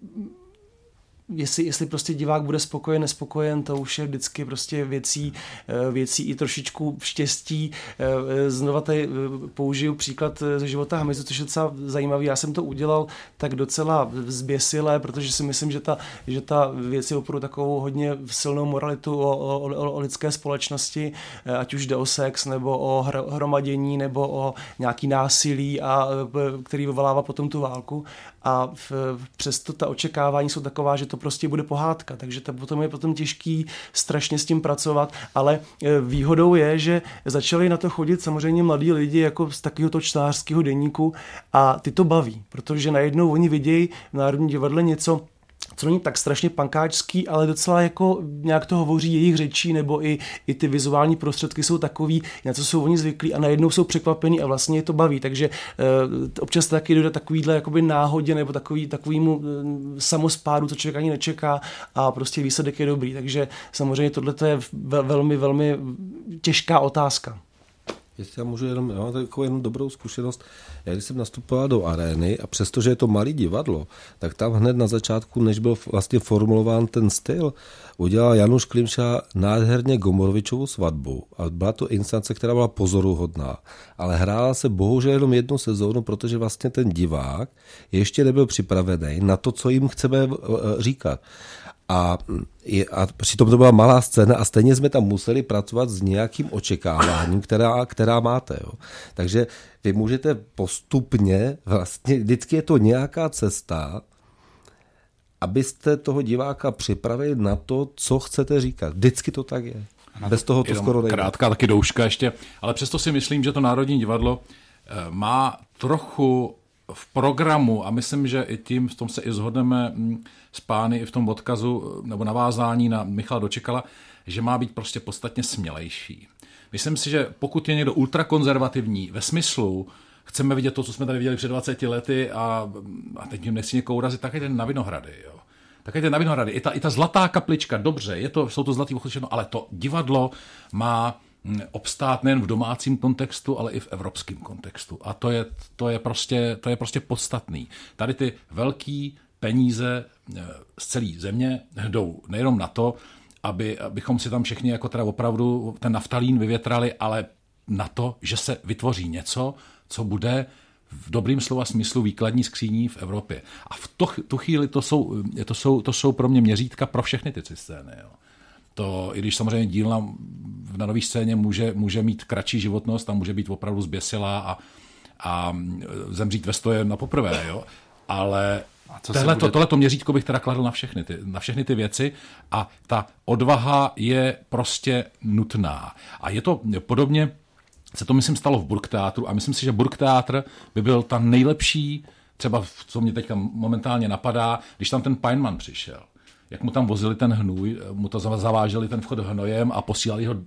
Jestli, jestli prostě divák bude spokojen, nespokojen, to už je vždycky prostě věcí, věcí i trošičku štěstí. Znova tady použiju příklad ze života hmyzu, což je docela zajímavý. Já jsem to udělal tak docela zběsilé, protože si myslím, že ta, že ta věc je opravdu takovou hodně silnou moralitu o, o, o lidské společnosti, ať už jde o sex, nebo o hromadění, nebo o nějaký násilí, a, který vyvolává potom tu válku. A v, přesto ta očekávání jsou taková, že to prostě bude pohádka, takže to potom je potom těžký strašně s tím pracovat, ale výhodou je, že začali na to chodit samozřejmě mladí lidi jako z takového čtenářského deníku a ty to baví, protože najednou oni vidějí v Národním divadle něco, co není tak strašně pankáčský, ale docela jako nějak to hovoří jejich řečí, nebo i, i ty vizuální prostředky jsou takový, na co jsou oni zvyklí a najednou jsou překvapení a vlastně je to baví. Takže e, občas taky dojde takovýhle jakoby náhodě nebo takový, takovýmu e, samospádu, co člověk ani nečeká a prostě výsledek je dobrý. Takže samozřejmě tohle je vel, velmi, velmi těžká otázka. Jestli já můžu jenom, já mám takovou jenom dobrou zkušenost. Já když jsem nastupoval do arény a přestože je to malé divadlo, tak tam hned na začátku, než byl vlastně formulován ten styl, udělal Januš Klimša nádherně Gomorovičovu svatbu. A byla to inscenace, která byla pozoruhodná. Ale hrála se bohužel jenom jednu sezónu, protože vlastně ten divák ještě nebyl připravený na to, co jim chceme říkat. A, a přitom to byla malá scéna a stejně jsme tam museli pracovat s nějakým očekáváním, která, která máte. Jo. Takže vy můžete postupně, vlastně vždycky je to nějaká cesta, abyste toho diváka připravili na to, co chcete říkat. Vždycky to tak je. Bez toho to skoro nejde. Krátká taky douška ještě, ale přesto si myslím, že to Národní divadlo má trochu v programu, a myslím, že i tím, v tom se i shodneme s pány i v tom odkazu nebo navázání na Michala Dočekala, že má být prostě podstatně smělejší. Myslím si, že pokud je někdo ultrakonzervativní ve smyslu, chceme vidět to, co jsme tady viděli před dvaceti lety a, a teď jim nechci někoho urazit, tak je ten na Vinohrady. Jo. Tak je ten na Vinohrady. I ta, i ta Zlatá kaplička, dobře, je to, jsou to zlatý všechno, ale to divadlo má obstát nejen v domácím kontextu, ale i v evropském kontextu. A to je, to je, prostě, to je prostě podstatný. Tady ty velký peníze z celé země jdou nejenom na to, aby, abychom si tam všichni jako teda opravdu ten naftalín vyvětrali, ale na to, že se vytvoří něco, co bude v dobrým slova smyslu výkladní skříní v Evropě. A v to, tu chvíli to jsou, to, jsou, to jsou pro mě měřítka pro všechny ty scény. Jo. To, i když samozřejmě dílna na nové scéně může, může mít kratší životnost a může být opravdu zběsilá a, a zemřít ve stoje na poprvé, jo. Ale tohleto, bude... tohleto měřítko bych teda kladl na všechny, ty, na všechny ty věci a ta odvaha je prostě nutná. A je to podobně se to, myslím, stalo v Burgtheatru a myslím si, že Burgtheatr by byl ta nejlepší, třeba co mě teďka momentálně napadá, když tam ten Peinmann přišel. Jak mu tam vozili ten hnůj, mu to zaváželi ten vchod hnojem a posílali ho,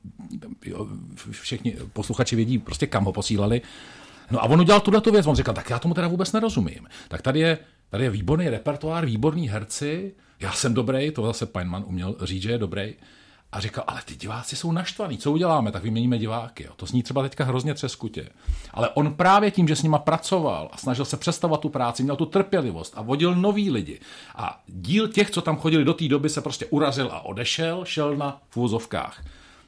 všichni posluchači vědí prostě kam ho posílali. No a on udělal tuto věc, on říkal, tak já tomu teda vůbec nerozumím. Tak tady je, tady je výborný repertoár, výborní herci, já jsem dobrý, to zase Peinmann uměl říct, že je dobrý. A říkal, ale ty diváci jsou naštvaný, co uděláme, tak vyměníme diváky. Jo. To zní třeba teďka hrozně třeskutě. Ale on právě tím, že s nima pracoval a snažil se představovat tu práci, měl tu trpělivost a vodil nový lidi. A díl těch, co tam chodili do té doby, se prostě urazil a odešel, šel na v úvozovkách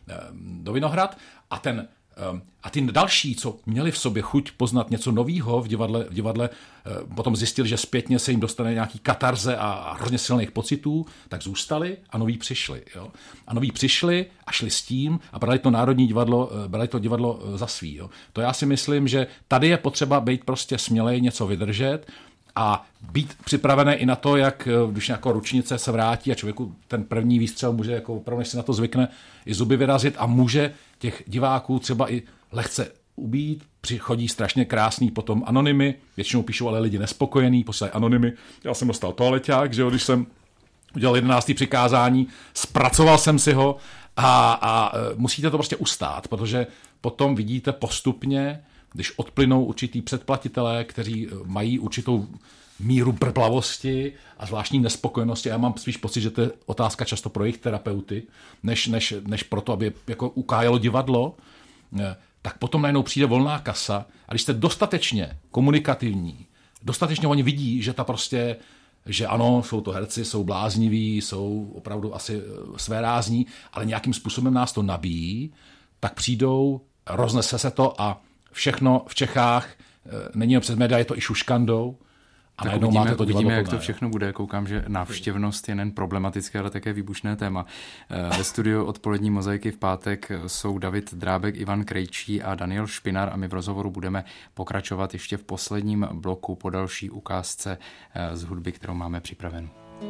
do Vinohrad a ten a ty další, co měli v sobě chuť poznat něco nového v divadle, v divadle, potom zjistili, že zpětně se jim dostane nějaký katarze a, a hrozně silných pocitů, tak zůstali a noví přišli. Jo? A noví přišli a šli s tím a brali to Národní divadlo, brali to divadlo za svý. Jo? To já si myslím, že tady je potřeba být prostě smělej, něco vydržet a být připravený i na to, jak když nějaká ručnice se vrátí a člověku ten první výstřel může, jako opravdu, než si na to zvykne, i zuby vyrazit a může těch diváků třeba i lehce ubít, přichodí strašně krásný potom anonymy, většinou píšou ale lidi nespokojený, posílají anonymy. Já jsem dostal toaleťák, že jo, když jsem udělal jedenácté přikázání, zpracoval jsem si ho a, a musíte to prostě ustát, protože potom vidíte postupně, když odplynou určitý předplatitelé, kteří mají určitou míru brblavosti a zvláštní nespokojenosti. Já mám spíš pocit, že to je otázka často pro jejich terapeuty, než, než, než proto, aby jako ukájelo divadlo, tak potom najednou přijde volná kasa a když jste dostatečně komunikativní, dostatečně oni vidí, že ta prostě, že ano, jsou to herci, jsou blázniví, jsou opravdu asi svérázní, ale nějakým způsobem nás to nabíjí, tak přijdou, roznese se to a všechno v Čechách není jen přes média, je to i šuškandou. A tak uvidíme, máte to uvidíme jak to všechno bude. Koukám, že návštěvnost je nejen problematické, ale také výbušné téma. Ve studiu odpolední mozaiky v pátek jsou David Drábek, Ivan Krejčí a Daniel Špinar a my v rozhovoru budeme pokračovat ještě v posledním bloku po další ukázce z hudby, kterou máme připravenou.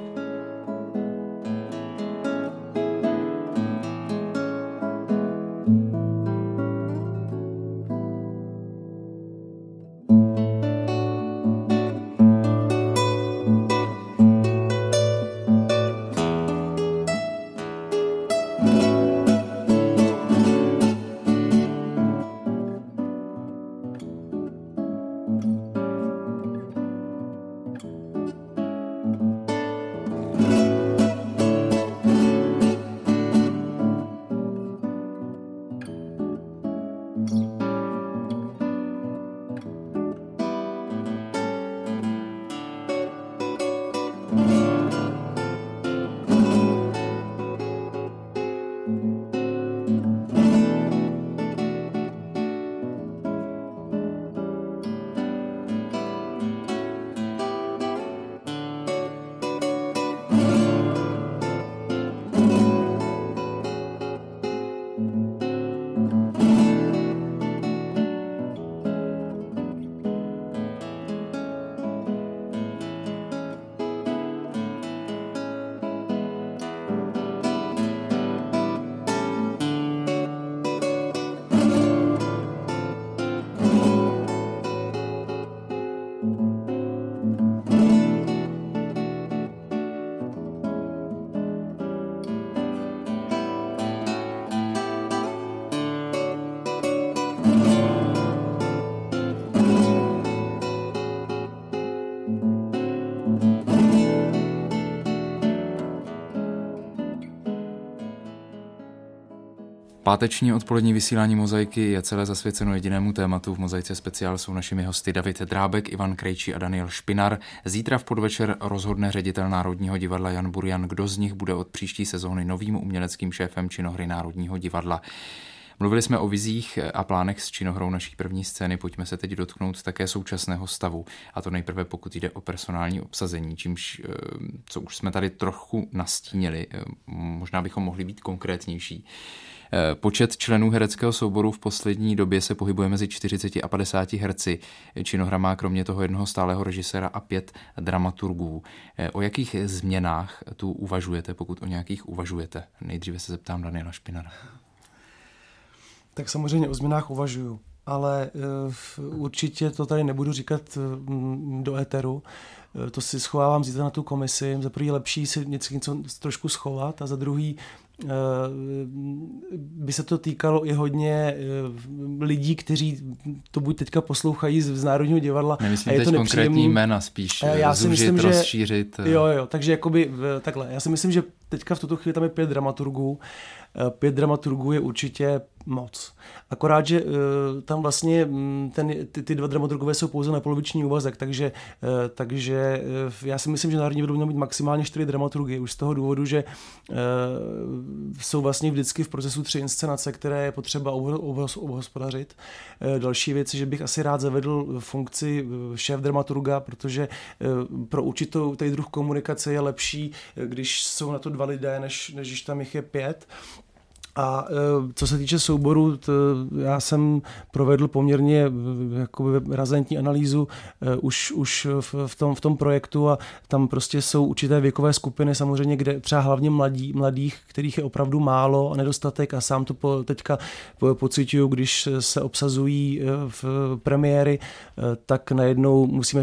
Páteční odpolední vysílání Mozaiky je celé zasvěceno jedinému tématu. V Mozaice speciál jsou našimi hosty David Drábek, Ivan Krejčí a Daniel Špinar. Zítra v podvečer rozhodne ředitel Národního divadla Jan Burian, kdo z nich bude od příští sezóny novým uměleckým šéfem činohry Národního divadla. Mluvili jsme o vizích a plánech s činohrou naší první scény, pojďme se teď dotknout také současného stavu. A to nejprve pokud jde o personální obsazení, čímž, co už jsme tady trochu nastínili, možná bychom mohli být konkrétnější. Počet členů hereckého souboru v poslední době se pohybuje mezi čtyřiceti a padesáti herci. Činohra má kromě toho jednoho stálého režiséra a pět dramaturgů. O jakých změnách tu uvažujete, pokud o nějakých uvažujete? Nejdříve se zeptám Daniela Špinara. Tak samozřejmě o změnách uvažuju, ale určitě to tady nebudu říkat do éteru. To si schovávám zítra na tu komisi. Za prvý lepší si něco, něco trošku schovat a za druhý by se to týkalo i hodně lidí, kteří to buď teďka poslouchají z Národního divadla. Nemyslím a je teď to konkrétní jména, spíš já si zúžit, myslím, rozšířit. Že, jo, jo, takže jakoby takhle. Já si myslím, že teďka v tuto chvíli tam je pět dramaturgů. Pět dramaturgů je určitě moc. Akorát, že uh, tam vlastně ten, ty, ty dva dramaturgové jsou pouze na poloviční úvazek, takže, uh, takže uh, já si myslím, že Národní divadlo mělo mít maximálně čtyři dramaturgy, už z toho důvodu, že uh, jsou vlastně vždycky v procesu tři inscenace, které je potřeba obhospodařit. Uh, další věc je, že bych asi rád zavedl funkci šéf dramaturga, protože uh, pro určitou tady druh komunikace je lepší, když jsou na to dva lidé, než, než když tam jich je pět. A co se týče souboru, to já jsem provedl poměrně jakoby razantní analýzu už, už v, v, tom, v tom projektu a tam prostě jsou určité věkové skupiny, samozřejmě, kde třeba hlavně mladí, mladých, kterých je opravdu málo a nedostatek a sám to po, teďka pociťuju, když se obsazují v premiéry, tak najednou musíme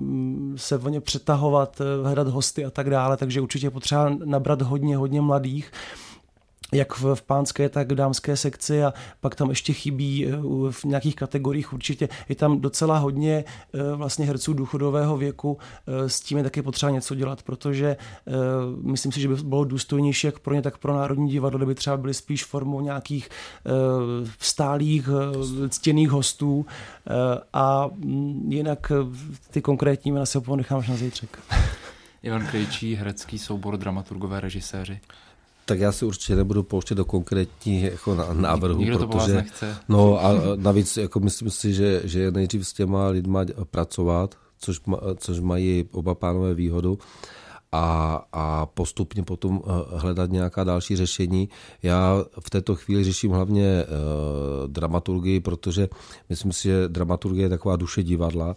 se o ně přetahovat, hledat hosty a tak dále, takže určitě je potřeba nabrat hodně, hodně mladých, jak v, v pánské, tak v dámské sekci a pak tam ještě chybí v nějakých kategoriích určitě. Je tam docela hodně vlastně herců důchodového věku, s tím je taky potřeba něco dělat, protože myslím si, že by bylo důstojnější jak pro ně, tak pro Národní divadlo, kdyby třeba byly spíš formou nějakých stálých, ctěných hostů a jinak ty konkrétní jména si ponechám až na zítřek. Ivan Krejčí, herecký soubor, dramaturgové, režiséři. Tak já si určitě nebudu pouštět do konkrétních jako návrhů, Nikdo to protože po vás nechce. No a navíc jako myslím si, že, že je nejdřív s těma lidma pracovat, což, což mají oba pánové výhodu a, a postupně potom hledat nějaká další řešení. Já v této chvíli řeším hlavně uh, dramaturgii, protože myslím si, že dramaturgie je taková duše divadla.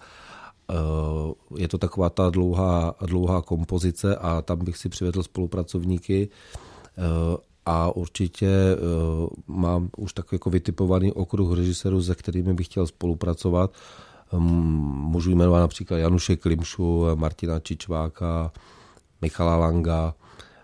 Uh, je to taková ta dlouhá, dlouhá kompozice a tam bych si přivedl spolupracovníky. A určitě mám už takový jako vytipovaný okruh režisérů, se kterými bych chtěl spolupracovat. Můžu jmenovat například Januše Klimšu, Martina Čičváka, Michala Langa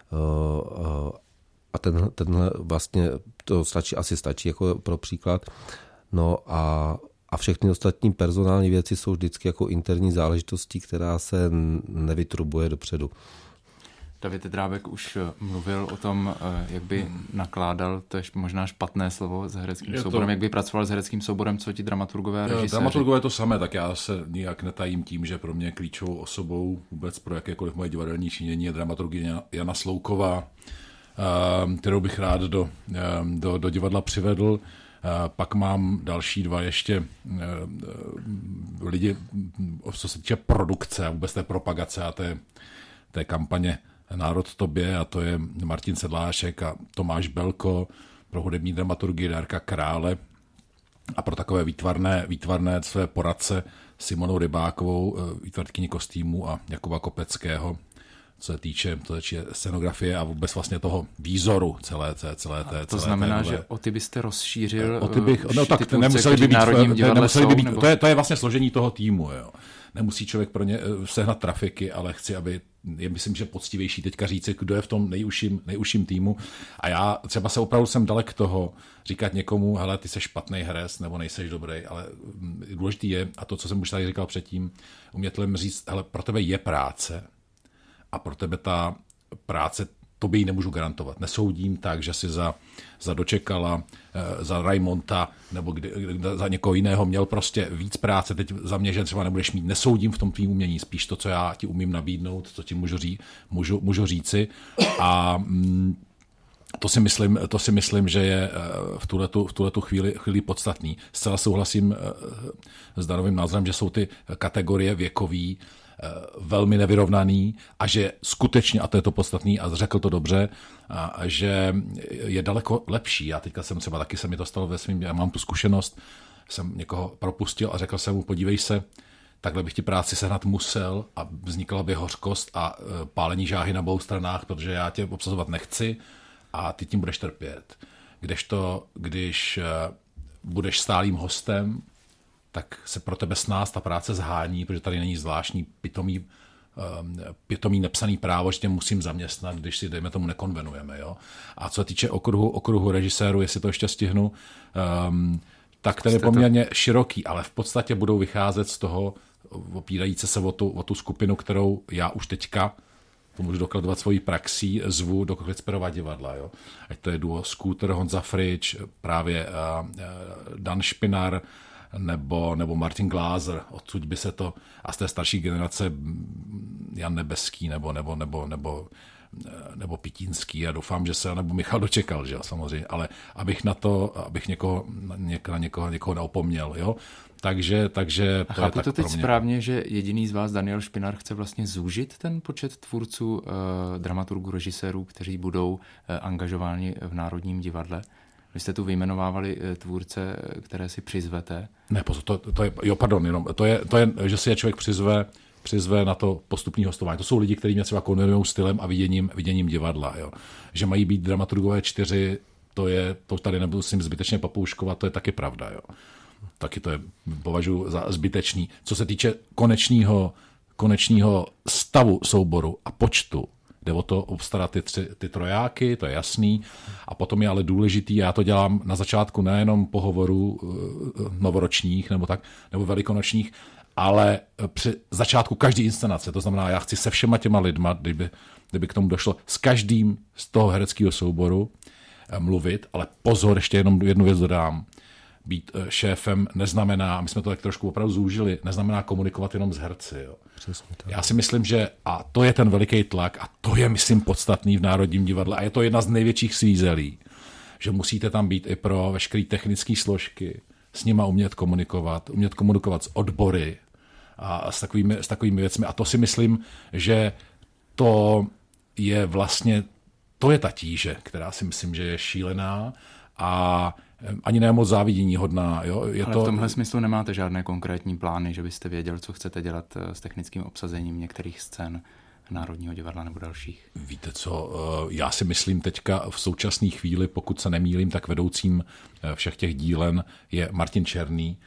a ten, tenhle vlastně to stačí, asi stačí jako pro příklad. No a A všechny ostatní personální věci jsou vždycky jako interní záležitostí, která se nevytrubuje dopředu. David Drábek už mluvil o tom, jak by nakládal, to je možná špatné slovo, s hereckým je souborem, to... jak by pracoval s hereckým souborem, co ti dramaturgové a režiséři. Dramaturgové je to samé, tak já se nijak netajím tím, že pro mě klíčovou osobou vůbec pro jakékoliv moje divadelní činění je dramaturgyně Jana Slouková, kterou bych rád do, do, do divadla přivedl. Pak mám další dva ještě lidi, co se týče produkce a vůbec té propagace a té, té kampaně Národ tobě, a to je Martin Sedlášek a Tomáš Belko, pro hudební dramaturgii Dárka Krále a pro takové výtvarné, výtvarné své poradce Simonu Rybákovou, výtvarkyni kostýmů, a Jakuba Kopeckého, co se týče, to týče scenografie a vůbec vlastně toho výzoru celé té celé té. To znamená, že o ty byste rozšířil. O ty bych, no tak nemuseli by být, nemuseli by být, to je, to je vlastně složení toho týmu, jo. Nemusí člověk pro ně sehnat trafiky, ale chci, aby, je myslím, že poctivější teďka říci, kdo je v tom nejužším, nejužším týmu. A já třeba se opravdu jsem dalek toho říkat někomu, hele, ty seš špatný herec, nebo nejseš dobrý, ale důležitý je, a to, co jsem už tady říkal předtím, umět lidem říct, hele, pro tebe je práce a pro tebe ta práce, tobě ji nemůžu garantovat. Nesoudím tak, že si za, za Dočekala, za Raimonta nebo kdy, za někoho jiného měl prostě víc práce. Teď za mě, že třeba nebudeš mít, nesoudím v tom tvým umění, spíš to, co já ti umím nabídnout, co ti můžu, ří, můžu, můžu říci. A mm, to si myslím, to si myslím, že je v tuhletu, v tuhletu chvíli, chvíli podstatný. Zcela souhlasím s Danovým názorem, že jsou ty kategorie věkový velmi nevyrovnaný a že skutečně, a to je to podstatný, a řekl to dobře, a že je daleko lepší. Já teďka jsem třeba, taky se mi to stalo ve svým, já mám tu zkušenost, jsem někoho propustil a řekl jsem mu, podívej se, takhle bych ti práci sehnat musel a vznikla by hořkost a pálení žáhy na obou stranách, protože já tě obsazovat nechci a ty tím budeš trpět. Kdežto, když budeš stálým hostem, tak se pro tebe s nás ta práce zhání, protože tady není zvláštní pitomý, pitomý nepsaný právo, že tě musím zaměstnat, když si, dejme tomu, nekonvenujeme. Jo? A co se týče okruhu, okruhu režisérů, jestli to ještě stihnu, um, tak ten je poměrně to... široký, ale v podstatě budou vycházet z toho, opírající se o tu, o tu skupinu, kterou já už teďka, to můžu dokladovat svojí praxí, zvu do Klicperova divadla. Jo? Ať to je duo Scooter, Honza Frič, právě uh, Dan Špinar, nebo, nebo Martin Glázer, odsud by se to, a z té starší generace Jan Nebeský, nebo, nebo, nebo, nebo, nebo Pitínský, a doufám, že se, nebo Michal Dočekal, že jo, samozřejmě, ale abych na to, abych někoho, něk, na někoho, někoho neopomněl, jo. Takže, takže to a chápu je tak to teď pro mě. správně, že jediný z vás, Daniel Špinar, chce vlastně zúžit ten počet tvůrců, eh, dramaturgů, režisérů, kteří budou eh, angažováni v Národním divadle? Vy jste tu vyjmenovávali tvůrce, které si přizvete. Ne, pozor, to, to je, jo, pardon, jenom, to je, to je, že si je člověk přizve, přizve na to postupní hostování. To jsou lidi, kteří mě třeba konvenují stylem a viděním, viděním divadla. Jo. Že mají být dramaturgové čtyři, to je, to tady nebudu s ním zbytečně papouškovat, to je taky pravda. Jo. Taky to je, považuji za zbytečný. Co se týče konečného, konečného stavu souboru a počtu, jde o to obstarat ty, tři, ty trojáky, to je jasný. A potom je ale důležitý, já to dělám na začátku nejenom pohovorů novoročních nebo tak, nebo velikonočních, ale při začátku každé inscenace. To znamená, já chci se všema těma lidma, kdyby, kdyby k tomu došlo, s každým z toho hereckého souboru mluvit, ale pozor, ještě jenom jednu věc dodám. Být šéfem neznamená, my jsme to tak trošku opravdu zúžili, neznamená komunikovat jenom s herci. Jo. Já si myslím, že a to je ten veliký tlak a to je, myslím, podstatný v Národním divadle a je to jedna z největších svízelí, že musíte tam být i pro veškeré technické složky, s nima umět komunikovat, umět komunikovat s odbory a s takovými, s takovými věcmi. A to si myslím, že to je vlastně, to je ta tíže, která si myslím, že je šílená a ani ne moc závidění hodná. Jo? Je Ale to... v tomhle smyslu nemáte žádné konkrétní plány, že byste věděl, co chcete dělat s technickým obsazením některých scén Národního divadla nebo dalších? Víte co, já si myslím teďka v současné chvíli, pokud se nemýlím, tak vedoucím všech těch dílen je Martin Černý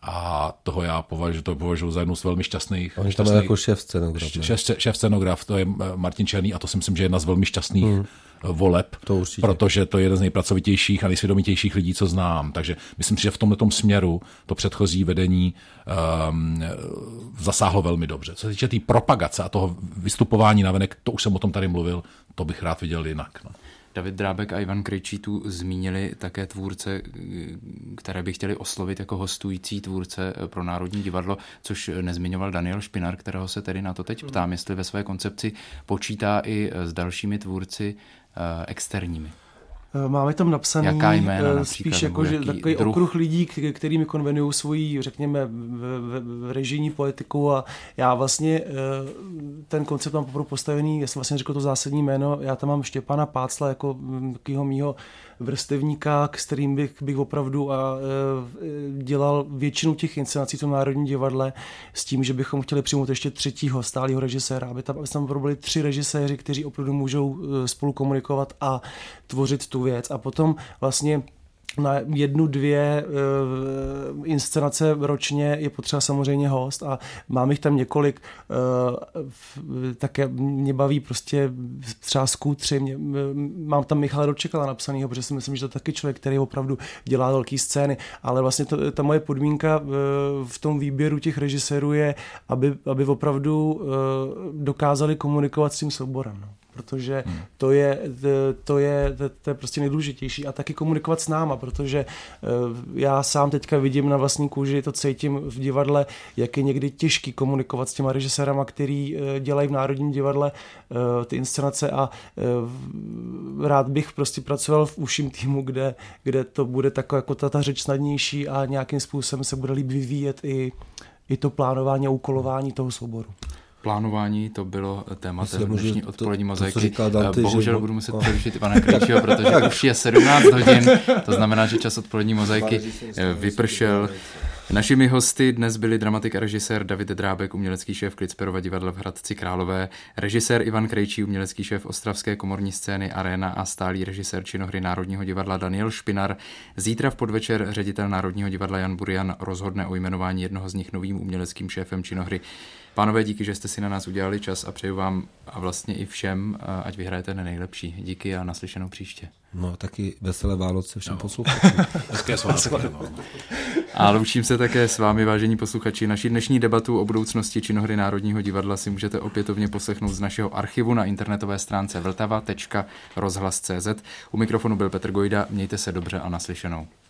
a toho já považuji, to považuji za jednu z velmi šťastných. On tam je jako šéf scenograf. Šéf, šéf scenograf, to je Martin Černý a to si myslím, že je jedna z velmi šťastných hmm. voleb, to protože to je jeden z nejpracovitějších a nejsvědomitějších lidí, co znám. Takže myslím si, že v tomto směru to předchozí vedení um, zasáhlo velmi dobře. Co se týče té tý propagace a toho vystupování navenek, to už jsem o tom tady mluvil, to bych rád viděl jinak. No. David Drábek a Ivan Krejčí tu zmínili také tvůrce, které by chtěli oslovit jako hostující tvůrce pro Národní divadlo, což nezmiňoval Daniel Špinar, kterého se tedy na to teď ptám, jestli ve své koncepci počítá i s dalšími tvůrci externími. Máme tam napsaný Jaká jména, spíš jako, že takový druh? Okruh lidí, kterými konvenují svoji, řekněme, režijní politiku a já vlastně ten koncept mám poprvé postavený, já jsem vlastně řekl to zásadní jméno, já tam mám Štěpána Pácla jako takového mýho vrstevníka, s kterým bych, bych opravdu a, e, dělal většinu těch inscenací v tom Národním divadle s tím, že bychom chtěli přijmout ještě třetího stálého režiséra, aby tam, aby tam byli tři režiséři, kteří opravdu můžou spolu komunikovat a tvořit tu věc. A potom vlastně na jednu, dvě uh, inscenace ročně je potřeba samozřejmě host a mám jich tam několik. Uh, také mě baví prostě třeba skútři. Mě, mám tam Michala Dočekala napsanýho, protože si myslím, že to je taky člověk, který opravdu dělá velké scény. Ale vlastně to, ta moje podmínka uh, v tom výběru těch režisérů je, aby, aby opravdu uh, dokázali komunikovat s tím souborem. No. Protože hmm. to, je, to, je, to, to je prostě nejdůležitější a taky komunikovat s náma, protože já sám teďka vidím na vlastní kůži, to cítím v divadle, jak je někdy těžký komunikovat s těma režisérama, který dělají v Národním divadle ty inscenace a rád bych prostě pracoval v užším týmu, kde, kde to bude taková jako ta, ta řeč snadnější a nějakým způsobem se bude líp vyvíjet i, i to plánování a úkolování toho souboru. Plánování, to bylo téma té dnešní odpolední mozaiky. Říkal Dante, bohužel že... budu muset přerušit Ivana Krejčího, protože už je sedmnáct hodin, to znamená, že čas odpolední mozaiky vypršel. Našimi hosty dnes byli dramatik a režisér David Drábek, umělecký šéf Klitsperova divadla v Hradci Králové, režisér Ivan Krejčí, umělecký šéf ostravské komorní scény Arena a stálý režisér činohry Národního divadla Daniel Špinar. Zítra v podvečer ředitel Národního divadla Jan Burian rozhodne o jmenování jednoho z nich novým uměleckým šéfem činohry. Pánové, díky, že jste si na nás udělali čas a přeju vám a vlastně i všem, ať vyhrajete na nejlepší. Díky a naslyšenou příště. No, taky veselé Vánoce všem no. posluchačům. Hezké svátky. A loučím se také s vámi, vážení posluchači. Naši dnešní debatu o budoucnosti činohry Národního divadla si můžete opětovně poslechnout z našeho archivu na internetové stránce vltava tečka rozhlas tečka cz. U mikrofonu byl Petr Gojda, mějte se dobře a naslyšenou.